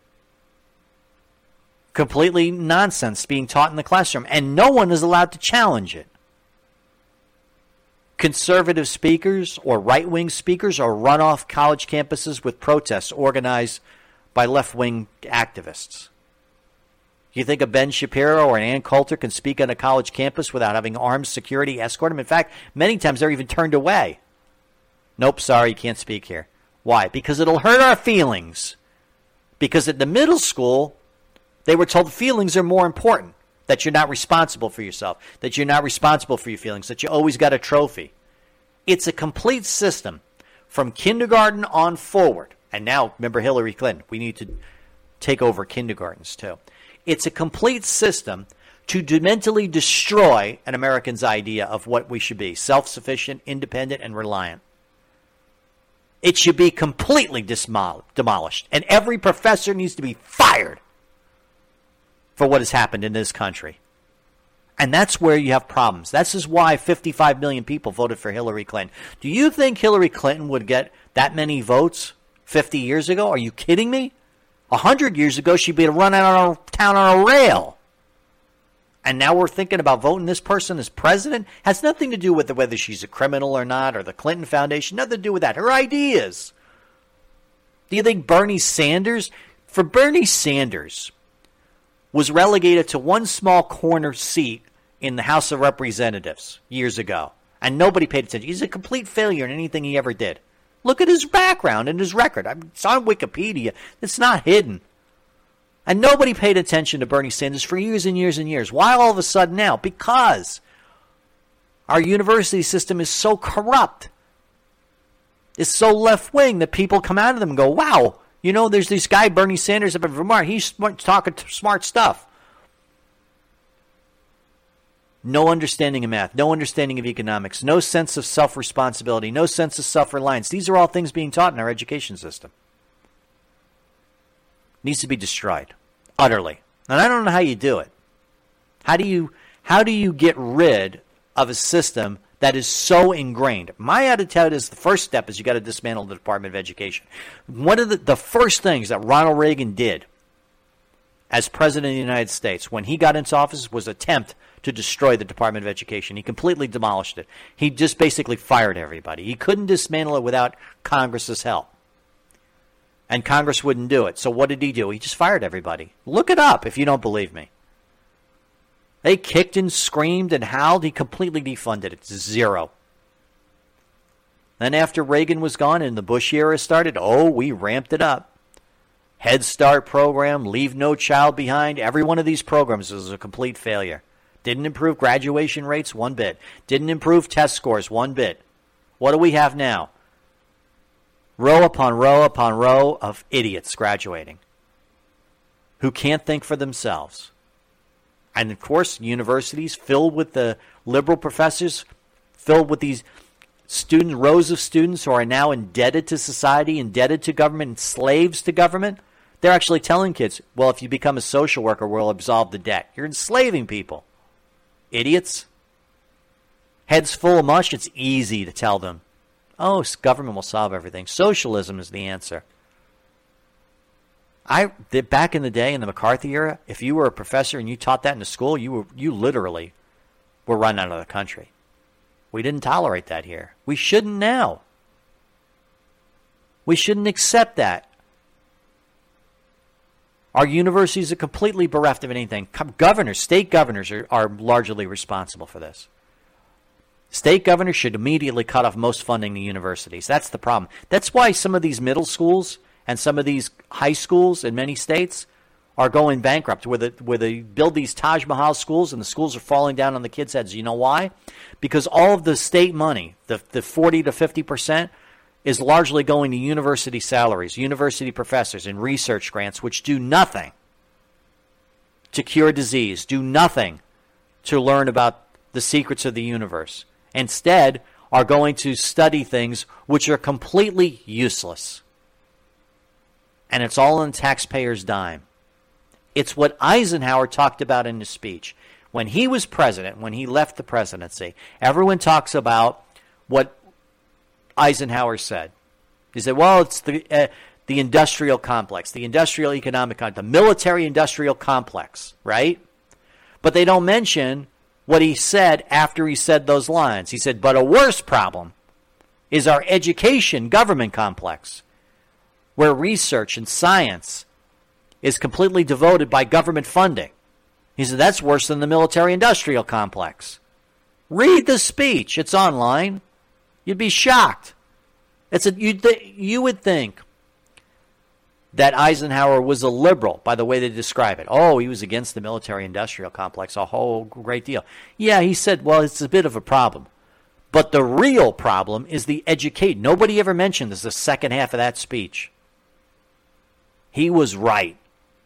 Completely nonsense being taught in the classroom, and no one is allowed to challenge it. Conservative speakers or right-wing speakers are run off college campuses with protests organized by left-wing activists. You think a Ben Shapiro or an Ann Coulter can speak on a college campus without having armed security escort them? In fact, many times they're even turned away. Nope, sorry, you can't speak here. Why? Because it'll hurt our feelings. Because at the middle school, they were told feelings are more important, that you're not responsible for yourself, that you're not responsible for your feelings, that you always got a trophy. It's a complete system from kindergarten on forward. And now, remember Hillary Clinton, we need to take over kindergartens too. It's a complete system to mentally destroy an American's idea of what we should be, self-sufficient, independent, and reliant. It should be completely demolished, and every professor needs to be fired for what has happened in this country. And that's where you have problems. This is why fifty-five million people voted for Hillary Clinton. Do you think Hillary Clinton would get that many votes fifty years ago? Are you kidding me? one hundred years ago, she'd be running our town on a rail. And now we're thinking about voting this person as president? Has nothing to do with whether she's a criminal or not, or the Clinton Foundation. Nothing to do with that. Her ideas. Do you think Bernie Sanders, for Bernie Sanders, was relegated to one small corner seat in the House of Representatives years ago, and nobody paid attention? He's a complete failure in anything he ever did. Look at his background and his record. I mean, it's on Wikipedia. It's not hidden. And nobody paid attention to Bernie Sanders for years and years and years. Why all of a sudden now? Because our university system is so corrupt. It's so left-wing that people come out of them and go, wow, you know, there's this guy, Bernie Sanders up in Vermont. He's smart, talking smart stuff. No understanding of math, no understanding of economics, no sense of self-responsibility, no sense of self-reliance. These are all things being taught in our education system. Needs to be destroyed, utterly. And I don't know how you do it. How do you, how do you get rid of a system that is so ingrained? My attitude is the first step is you got to dismantle the Department of Education. One of the, the first things that Ronald Reagan did as president of the United States when he got into office was attempt to destroy the Department of Education. He completely demolished it. He just basically fired everybody. He couldn't dismantle it without Congress's help. And Congress wouldn't do it. So what did he do? He just fired everybody. Look it up if you don't believe me. They kicked and screamed and howled. He completely defunded it. Zero. Then after Reagan was gone and the Bush era started, oh, we ramped it up. Head Start program, Leave No Child Behind. Every one of these programs was a complete failure. Didn't improve graduation rates one bit. Didn't improve test scores one bit. What do we have now? Row upon row upon row of idiots graduating who can't think for themselves. And, of course, universities filled with the liberal professors, filled with these students, rows of students who are now indebted to society, indebted to government, slaves to government. They're actually telling kids, well, if you become a social worker, we'll absolve the debt. You're enslaving people. Idiots. Heads full of mush, it's easy to tell them, oh, government will solve everything. Socialism is the answer. I back in the day in the McCarthy era, if you were a professor and you taught that in a school, you were you literally were run out of the country. We didn't tolerate that here. We shouldn't now. We shouldn't accept that. Our universities are completely bereft of anything. Governors, state governors are, are largely responsible for this. State governors should immediately cut off most funding to universities. That's the problem. That's why some of these middle schools and some of these high schools in many states are going bankrupt, where, the, where they build these Taj Mahal schools and the schools are falling down on the kids' heads. You know why? Because all of the state money, the, the forty to fifty percent, is largely going to university salaries, university professors, and research grants, which do nothing to cure disease, do nothing to learn about the secrets of the universe. Instead, are going to study things which are completely useless. And it's all on taxpayers' dime. It's what Eisenhower talked about in his speech. When he was president, when he left the presidency, everyone talks about what Eisenhower said. He said, well, it's the uh, the industrial complex, the industrial economic complex, the military-industrial complex, right? But they don't mention what he said after he said those lines. He said, but a worse problem is our education government complex, where research and science is completely devoted by government funding. He said, that's worse than the military-industrial complex. Read the speech. It's online. You'd be shocked. It's a, you'd th- you would think that Eisenhower was a liberal by the way they describe it. Oh, he was against the military-industrial complex, a whole great deal. Yeah, he said, well, it's a bit of a problem. But the real problem is the educate. Nobody ever mentioned this, the second half of that speech. He was right.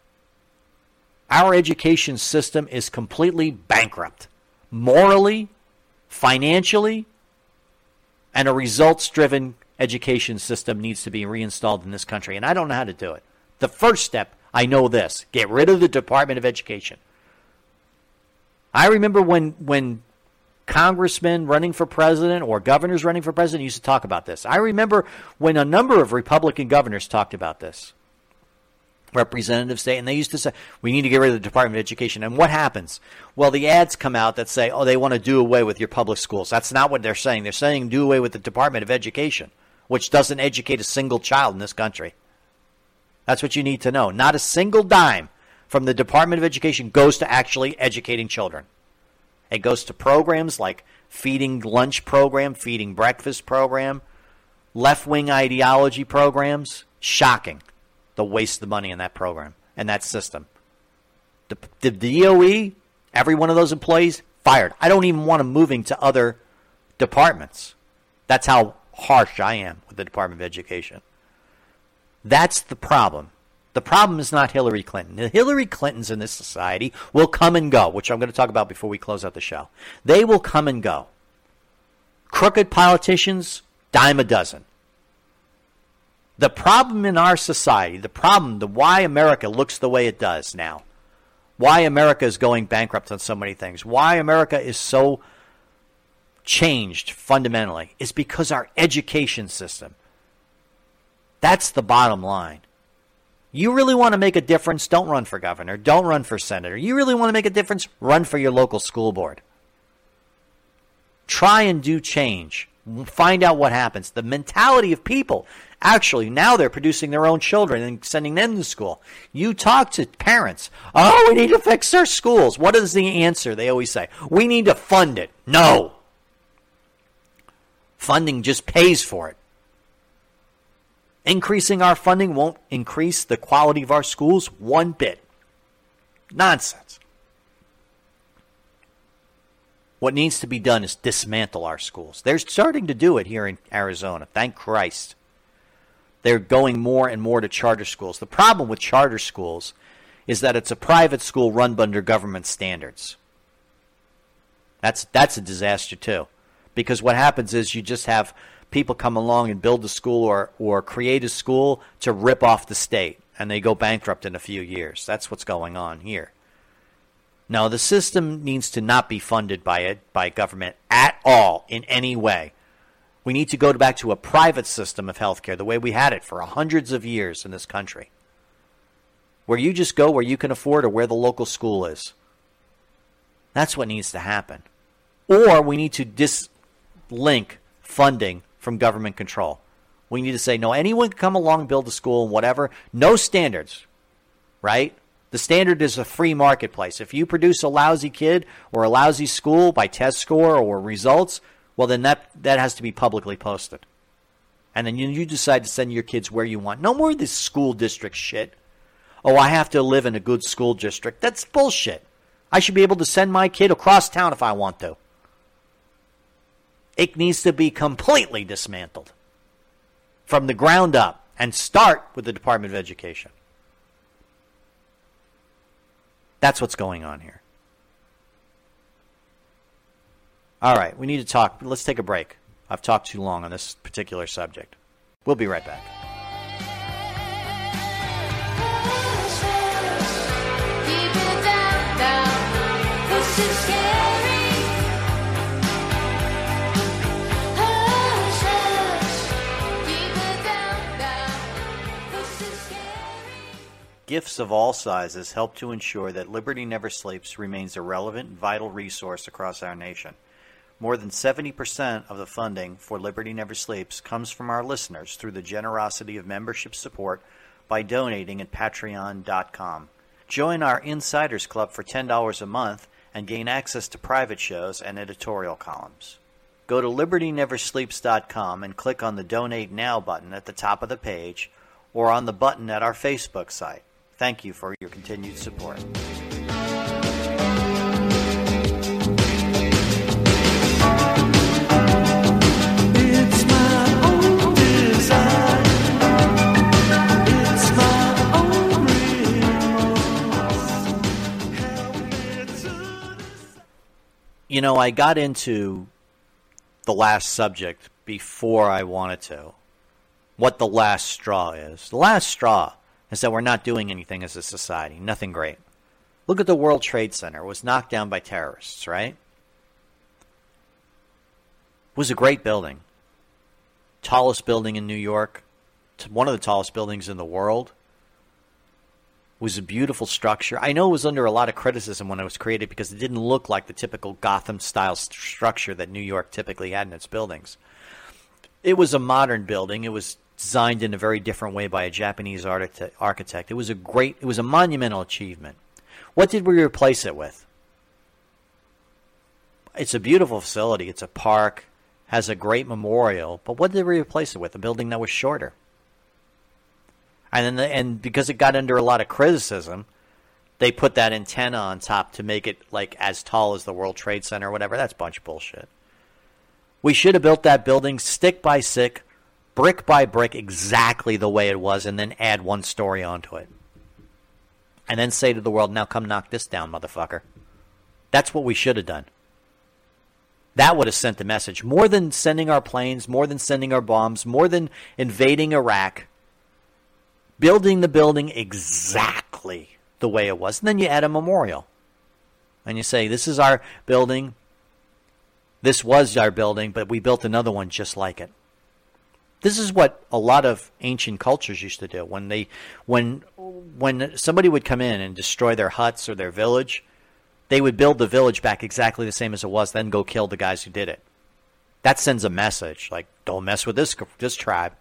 Our education system is completely bankrupt, morally, financially, and a results-driven education system needs to be reinstalled in this country. And I don't know how to do it. The first step, I know this. Get rid of the Department of Education. I remember when when congressmen running for president or governors running for president used to talk about this. I remember when a number of Republican governors talked about this. Representative state, and they used to say, we need to get rid of the Department of Education. And what happens? Well, the ads come out that say, oh, they want to do away with your public schools. That's not what they're saying. They're saying do away with the Department of Education, which doesn't educate a single child in this country. That's what you need to know. Not a single dime from the Department of Education goes to actually educating children. It goes to programs like feeding lunch program, feeding breakfast program, left-wing ideology programs. Shocking. The waste of money in that program and that system. The, the D O E, every one of those employees, fired. I don't even want them moving to other departments. That's how harsh I am with the Department of Education. That's the problem. The problem is not Hillary Clinton. The Hillary Clintons in this society will come and go, which I'm going to talk about before we close out the show. They will come and go. Crooked politicians, dime a dozen. The problem in our society, the problem, the why America looks the way it does now, why America is going bankrupt on so many things, why America is so changed fundamentally, is because our education system. That's the bottom line. You really want to make a difference, don't run for governor, don't run for senator. You really want to make a difference, run for your local school board. Try and do change. Find out what happens. The mentality of people, actually, now they're producing their own children and sending them to school. You talk to parents. Oh, we need to fix our schools. What is the answer? They always say, we need to fund it. No. Funding just pays for it. Increasing our funding won't increase the quality of our schools one bit. Nonsense. What needs to be done is dismantle our schools. They're starting to do it here in Arizona. Thank Christ. They're going more and more to charter schools. The problem with charter schools is that it's a private school run under government standards. That's that's a disaster too. Because what happens is you just have people come along and build a school or, or create a school to rip off the state, and they go bankrupt in a few years. That's what's going on here. No, the system needs to not be funded by it, by government at all in any way. We need to go back to a private system of healthcare, the way we had it for hundreds of years in this country, where you just go where you can afford or where the local school is. That's what needs to happen. Or we need to dislink funding from government control. We need to say, no, anyone can come along and build a school and whatever. No standards, right? The standard is a free marketplace. If you produce a lousy kid or a lousy school by test score or results, well, then that, that has to be publicly posted. And then you, you decide to send your kids where you want. No more of this school district shit. Oh, I have to live in a good school district. That's bullshit. I should be able to send my kid across town if I want to. It needs to be completely dismantled from the ground up and start with the Department of Education. That's what's going on here. All right, we need to talk. Let's take a break. I've talked too long on this particular subject. We'll be right back. Gifts of all sizes help to ensure that Liberty Never Sleeps remains a relevant and vital resource across our nation. More than seventy percent of the funding for Liberty Never Sleeps comes from our listeners through the generosity of membership support by donating at patreon dot com. Join our Insiders Club for ten dollars a month and gain access to private shows and editorial columns. Go to liberty never sleeps dot com and click on the Donate Now button at the top of the page or on the button at our Facebook site. Thank you for your continued support. It's my own desire. It's my own remorse. You know, I got into the last subject before I wanted to. What the last straw is. The last straw is that we're not doing anything as a society. Nothing great. Look at the World Trade Center. It was knocked down by terrorists, right? It was a great building. Tallest building in New York. One of the tallest buildings in the world. It was a beautiful structure. I know it was under a lot of criticism when it was created because it didn't look like the typical Gotham-style st- structure that New York typically had in its buildings. It was a modern building. It was designed in a very different way by a Japanese architect. architect. It was a great, it was a monumental achievement. What did we replace it with? It's a beautiful facility. It's a park, has a great memorial. But what did we replace it with? A building that was shorter. And then, the, and because it got under a lot of criticism, they put that antenna on top to make it like as tall as the World Trade Center or whatever. That's a bunch of bullshit. We should have built that building stick by stick, brick by brick, exactly the way it was, and then add one story onto it. And then say to the world, now come knock this down, motherfucker. That's what we should have done. That would have sent the message. More than sending our planes, more than sending our bombs, more than invading Iraq, building the building exactly the way it was. And then you add a memorial. And you say, this is our building. This was our building, but we built another one just like it. This is what a lot of ancient cultures used to do. When they, when, when somebody would come in and destroy their huts or their village, they would build the village back exactly the same as it was, then go kill the guys who did it. That sends a message, like, don't mess with this this tribe.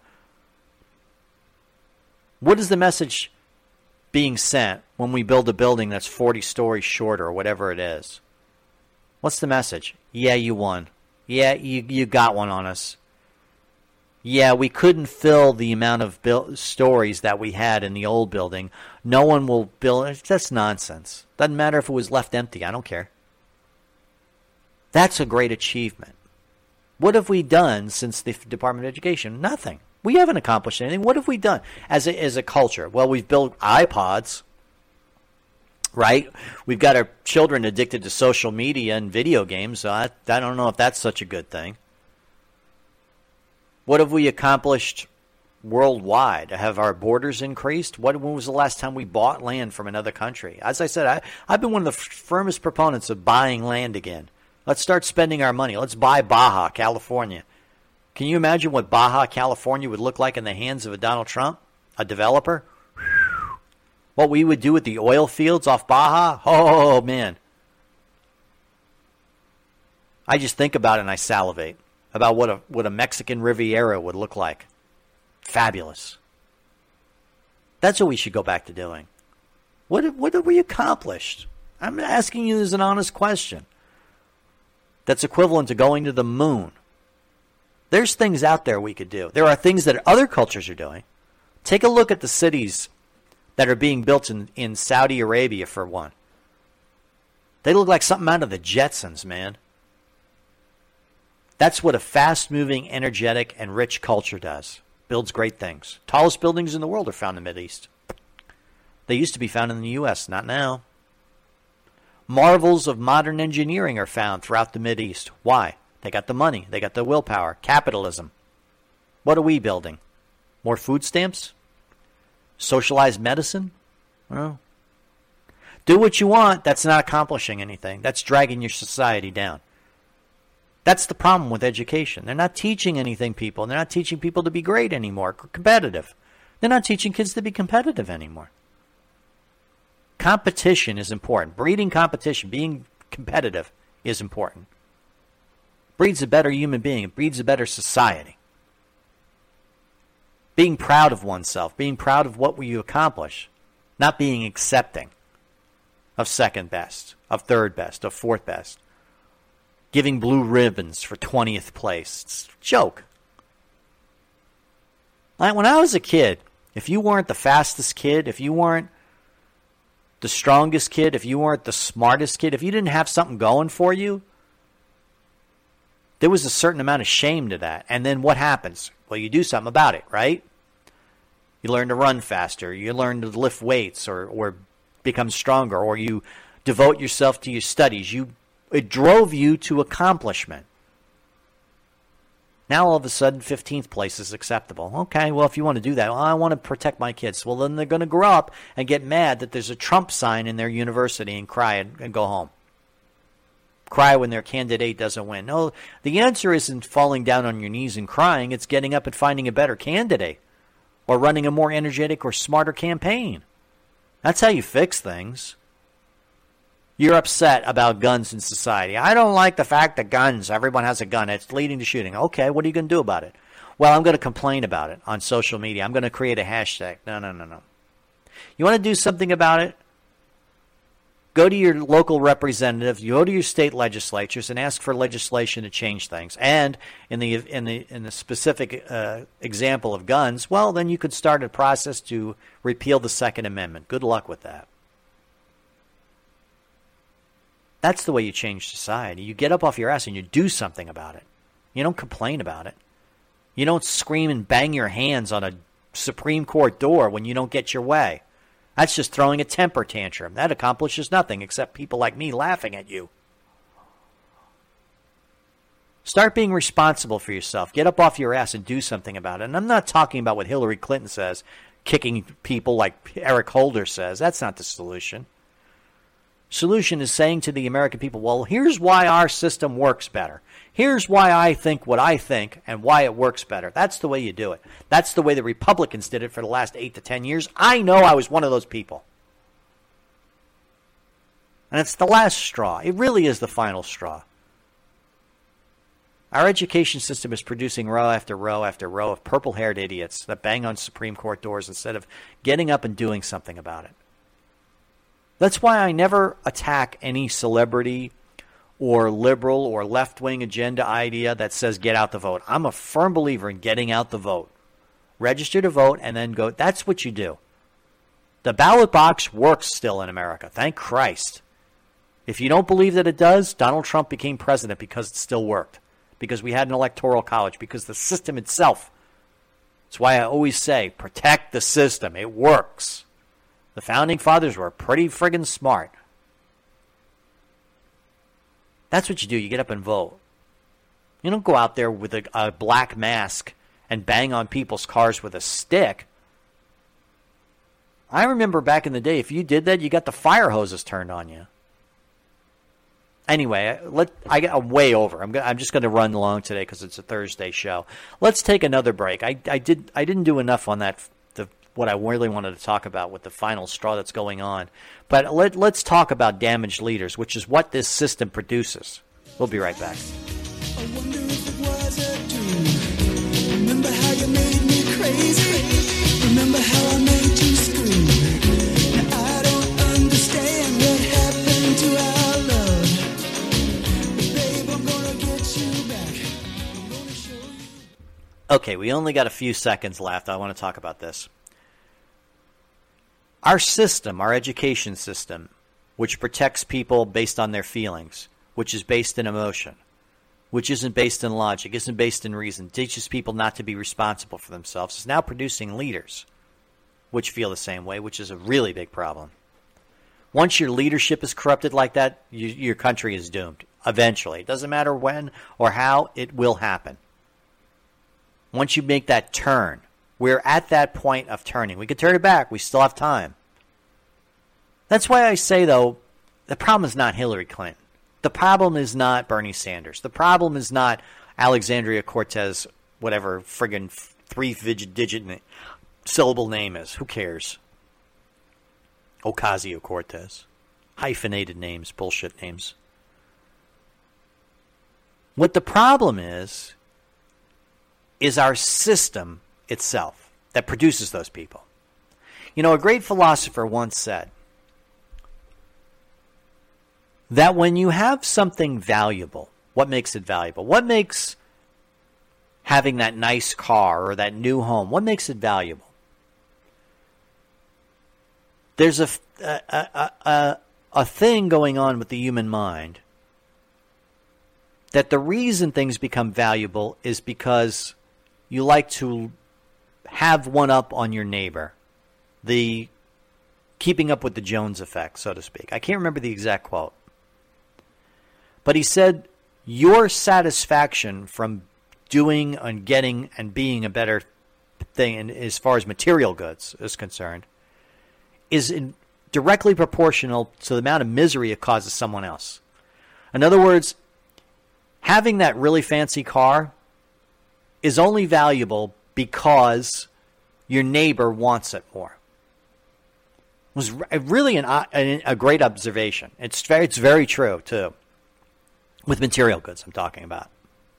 What is the message being sent when we build a building that's forty stories shorter or whatever it is? What's the message? Yeah, you won. Yeah, you you got one on us. Yeah, we couldn't fill the amount of build, stories that we had in the old building. No one will build. That's nonsense. Doesn't matter if it was left empty. I don't care. That's a great achievement. What have we done since the Department of Education? Nothing. We haven't accomplished anything. What have we done as a, as a culture? Well, we've built iPods, right? We've got our children addicted to social media and video games. So I, I don't know if that's such a good thing. What have we accomplished worldwide? Have our borders increased? What, when was the last time we bought land from another country? As I said, I, I've been one of the firmest proponents of buying land again. Let's start spending our money. Let's buy Baja, California. Can you imagine what Baja, California would look like in the hands of a Donald Trump, a developer? What we would do with the oil fields off Baja? Oh, man. I just think about it and I salivate about what a what a Mexican Riviera would look like. Fabulous. That's what we should go back to doing. What what have we accomplished? I'm asking you as an honest question. That's equivalent to going to the moon. There's things out there we could do. There are things that other cultures are doing. Take a look at the cities that are being built in, in Saudi Arabia, for one. They look like something out of the Jetsons, man. That's what a fast-moving, energetic, and rich culture does. Builds great things. Tallest buildings in the world are found in the Mideast. They used to be found in the U S, not now. Marvels of modern engineering are found throughout the Mideast. Why? They got the money. They got the willpower. Capitalism. What are we building? More food stamps? Socialized medicine? Well, do what you want. That's not accomplishing anything. That's dragging your society down. That's the problem with education. They're not teaching anything, people. They're not teaching people to be great anymore, competitive. They're not teaching kids to be competitive anymore. Competition is important. Breeding competition, being competitive is important. Breeds a better human being. It breeds a better society. Being proud of oneself, being proud of what you accomplish, not being accepting of second best, of third best, of fourth best. Giving blue ribbons for twentieth place. It's a joke. Like when I was a kid, if you weren't the fastest kid, if you weren't the strongest kid, if you weren't the smartest kid, if you didn't have something going for you, there was a certain amount of shame to that. And then what happens? Well, you do something about it, right? You learn to run faster. You learn to lift weights or, or become stronger. Or you devote yourself to your studies. You It drove you to accomplishment. Now all of a sudden fifteenth place is acceptable. Okay, well, if you want to do that, well, I want to protect my kids. Well, then they're going to grow up and get mad that there's a Trump sign in their university and cry and, and go home. Cry when their candidate doesn't win. No, the answer isn't falling down on your knees and crying. It's getting up and finding a better candidate or running a more energetic or smarter campaign. That's how you fix things. You're upset about guns in society. I don't like the fact that guns, everyone has a gun. It's leading to shooting. Okay, what are you going to do about it? Well, I'm going to complain about it on social media. I'm going to create a hashtag. No, no, no, no. You want to do something about it? Go to your local representative, you go to your state legislatures and ask for legislation to change things. And in the in the in the specific uh, example of guns, well, then you could start a process to repeal the Second Amendment. Good luck with that. That's the way you change society. You get up off your ass and you do something about it. You don't complain about it. You don't scream and bang your hands on a Supreme Court door when you don't get your way. That's just throwing a temper tantrum. That accomplishes nothing except people like me laughing at you. Start being responsible for yourself. Get up off your ass and do something about it. And I'm not talking about what Hillary Clinton says, kicking people like Eric Holder says. That's not the solution. Solution is saying to the American people, well, here's why our system works better. Here's why I think what I think and why it works better. That's the way you do it. That's the way the Republicans did it for the last eight to ten years. I know I was one of those people. And it's the last straw. It really is the final straw. Our education system is producing row after row after row of purple-haired idiots that bang on Supreme Court doors instead of getting up and doing something about it. That's why I never attack any celebrity or liberal or left-wing agenda idea that says get out the vote. I'm a firm believer in getting out the vote. Register to vote and then go. That's what you do. The ballot box works still in America. Thank Christ. If you don't believe that it does, Donald Trump became president because it still worked. Because we had an electoral college. Because the system itself. That's why I always say, protect the system. It works. The Founding Fathers were pretty friggin' smart. That's what you do. You get up and vote. You don't go out there with a, a black mask and bang on people's cars with a stick. I remember back in the day, if you did that, you got the fire hoses turned on you. Anyway, let I, I'm way over. I'm, I'm just going to run along today because it's a Thursday show. Let's take another break. I, I, did, I didn't do enough on that the what I really wanted to talk about with the final straw that's going on. But let, let's talk about damaged leaders, which is what this system produces. We'll be right back. I wonder if it was a dream. Remember how you made me crazy? Remember how I made you scream? Now I don't understand what happened to our love. But babe, I'm gonna get you back. I'm gonna show you. Okay, we only got a few seconds left. I want to talk about this. Our system, our education system, which protects people based on their feelings, which is based in emotion, which isn't based in logic, isn't based in reason, teaches people not to be responsible for themselves, is now producing leaders which feel the same way, which is a really big problem. Once your leadership is corrupted like that, you, your country is doomed. Eventually. It doesn't matter when or how, it will happen. Once you make that turn, we're at that point of turning. We can turn it back. We still have time. That's why I say, though, the problem is not Hillary Clinton. The problem is not Bernie Sanders. The problem is not Alexandria Cortez, whatever friggin' three-digit syllable name is. Who cares? Ocasio-Cortez. Hyphenated names, bullshit names. What the problem is, is our system itself that produces those people. You know, a great philosopher once said that when you have something valuable, what makes it valuable? What makes having that nice car or that new home, what makes it valuable? There's a, a, a, a, a thing going on with the human mind that the reason things become valuable is because you like to have one up on your neighbor. The keeping up with the Jones effect, so to speak. I can't remember the exact quote. But he said, your satisfaction from doing and getting and being a better thing in, as far as material goods is concerned is in, directly proportional to the amount of misery it causes someone else. In other words, having that really fancy car is only valuable because your neighbor wants it more. It was really an, a, a great observation. It's very, it's very true, too. With material goods, I'm talking about.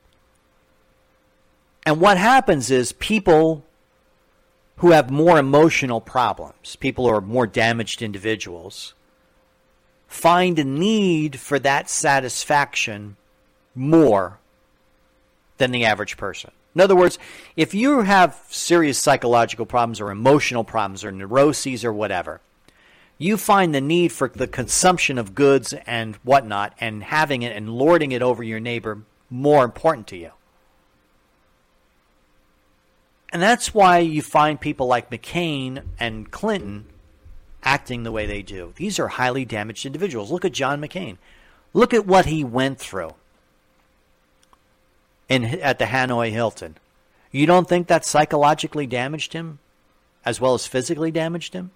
And what happens is people who have more emotional problems, people who are more damaged individuals, find a need for that satisfaction more than the average person. In other words, if you have serious psychological problems or emotional problems or neuroses or whatever, you find the need for the consumption of goods and whatnot and having it and lording it over your neighbor more important to you. And that's why you find people like McCain and Clinton acting the way they do. These are highly damaged individuals. Look at John McCain. Look at what he went through in at the Hanoi Hilton. You don't think that psychologically damaged him as well as physically damaged him?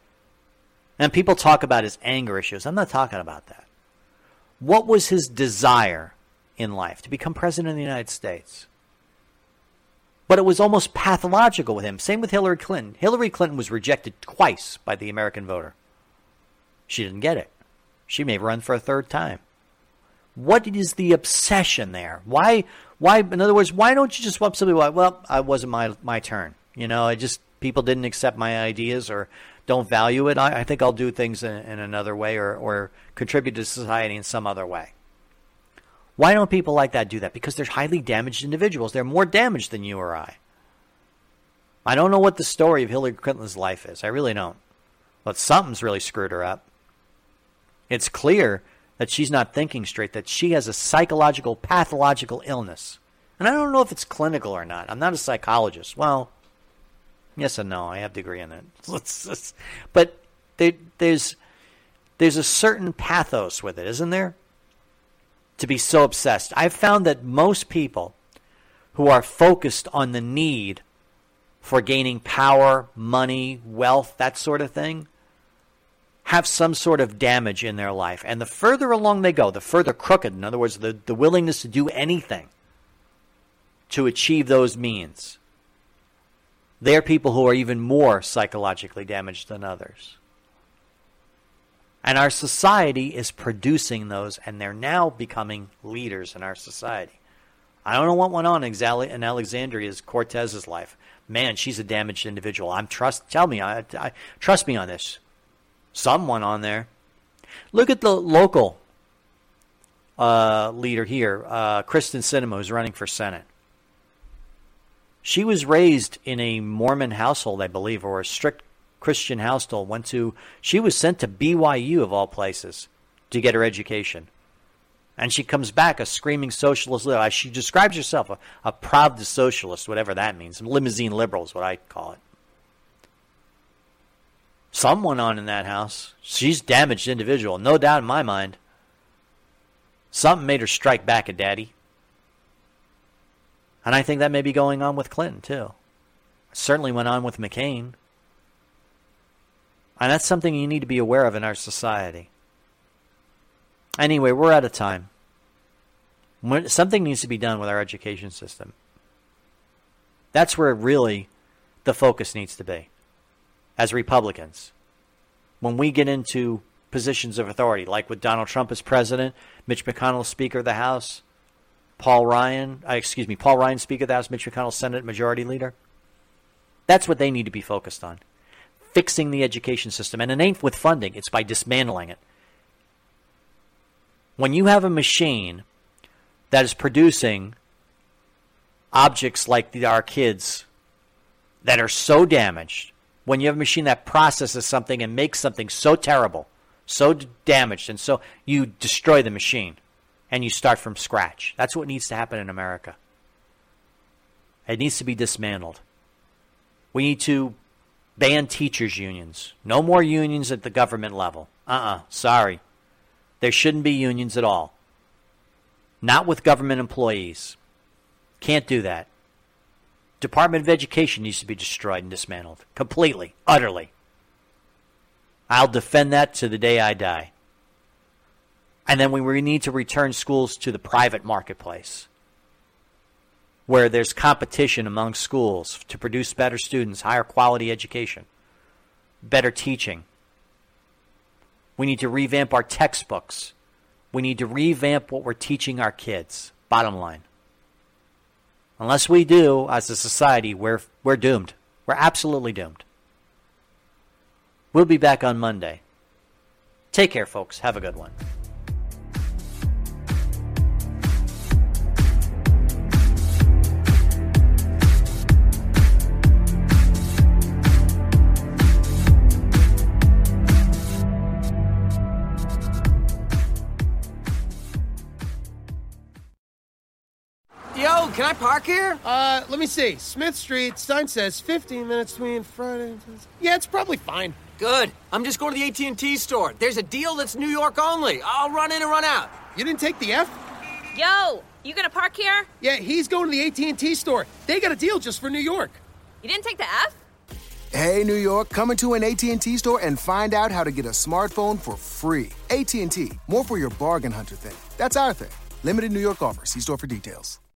And people talk about his anger issues. I'm not talking about that. What was his desire in life? To become president of the United States. But it was almost pathological with him. Same with Hillary Clinton. Hillary Clinton was rejected twice by the American voter. She didn't get it. She may run for a third time. What is the obsession there? Why, why, in other words, why don't you just want somebody like, well, it wasn't my, my turn. You know, I just, people didn't accept my ideas or don't value it. I, I think I'll do things in, in another way or, or contribute to society in some other way. Why don't people like that do that? Because they're highly damaged individuals. They're more damaged than you or I. I don't know what the story of Hillary Clinton's life is. I really don't. But something's really screwed her up. It's clear that she's not thinking straight, that she has a psychological, pathological illness. And I don't know if it's clinical or not. I'm not a psychologist. Well, yes and no. I have a degree in it. But there, there's there's a certain pathos with it, isn't there? To be so obsessed. I've found that most people who are focused on the need for gaining power, money, wealth, that sort of thing, have some sort of damage in their life. And the further along they go, the further crooked, in other words, the, the willingness to do anything to achieve those means, they're people who are even more psychologically damaged than others. And our society is producing those, and they're now becoming leaders in our society. I don't know what went on in Alexandria's Cortez's life. Man, she's a damaged individual. I'm trust. Tell me, I, I trust me on this. Someone on there. Look at the local uh, leader here, uh, Kristen Sinema, who's running for Senate. She was raised in a Mormon household, I believe, or a strict Christian household. Went to. She was sent to B Y U of all places to get her education, and she comes back a screaming socialist liberal. She describes herself a, a proud socialist, whatever that means. Limousine liberal is what I call it. Something went on in that house. She's a damaged individual, no doubt in my mind. Something made her strike back at Daddy. And I think that may be going on with Clinton, too. It certainly went on with McCain. And that's something you need to be aware of in our society. Anyway, we're out of time. Something needs to be done with our education system. That's where really the focus needs to be. As Republicans, when we get into positions of authority, like with Donald Trump as president, Mitch McConnell Speaker of the House, Paul Ryan, uh, excuse me, Paul Ryan Speaker of the House, Mitch McConnell Senate Majority Leader, that's what they need to be focused on. Fixing the education system. And it ain't with funding, it's by dismantling it. When you have a machine that is producing objects like the, our kids that are so damaged, when you have a machine that processes something and makes something so terrible, so d- damaged, and so you destroy the machine and you start from scratch. That's what needs to happen in America. It needs to be dismantled. We need to ban teachers' unions. No more unions at the government level. Uh-uh. Sorry. There shouldn't be unions at all. Not with government employees. Can't do that. Department of Education needs to be destroyed and dismantled. Completely. Utterly. I'll defend that to the day I die. And then we need to return schools to the private marketplace, where there's competition among schools to produce better students, higher quality education, better teaching. We need to revamp our textbooks. We need to revamp what we're teaching our kids. Bottom line. Unless we do, as a society, we're, we're doomed. We're absolutely doomed. We'll be back on Monday. Take care, folks. Have a good one. Yo, can I park here? Uh, let me see. Smith Street, sign says fifteen minutes between Friday. Yeah, it's probably fine. Good. I'm just going to the A T and T store. There's a deal that's New York only. I'll run in and run out. You didn't take the F? Yo, you gonna park here? Yeah, he's going to the A T and T store. They got a deal just for New York. You didn't take the F? Hey, New York, come into an A T and T store and find out how to get a smartphone for free. A T and T, more for your bargain hunter thing. That's our thing. Limited New York offer. See store for details.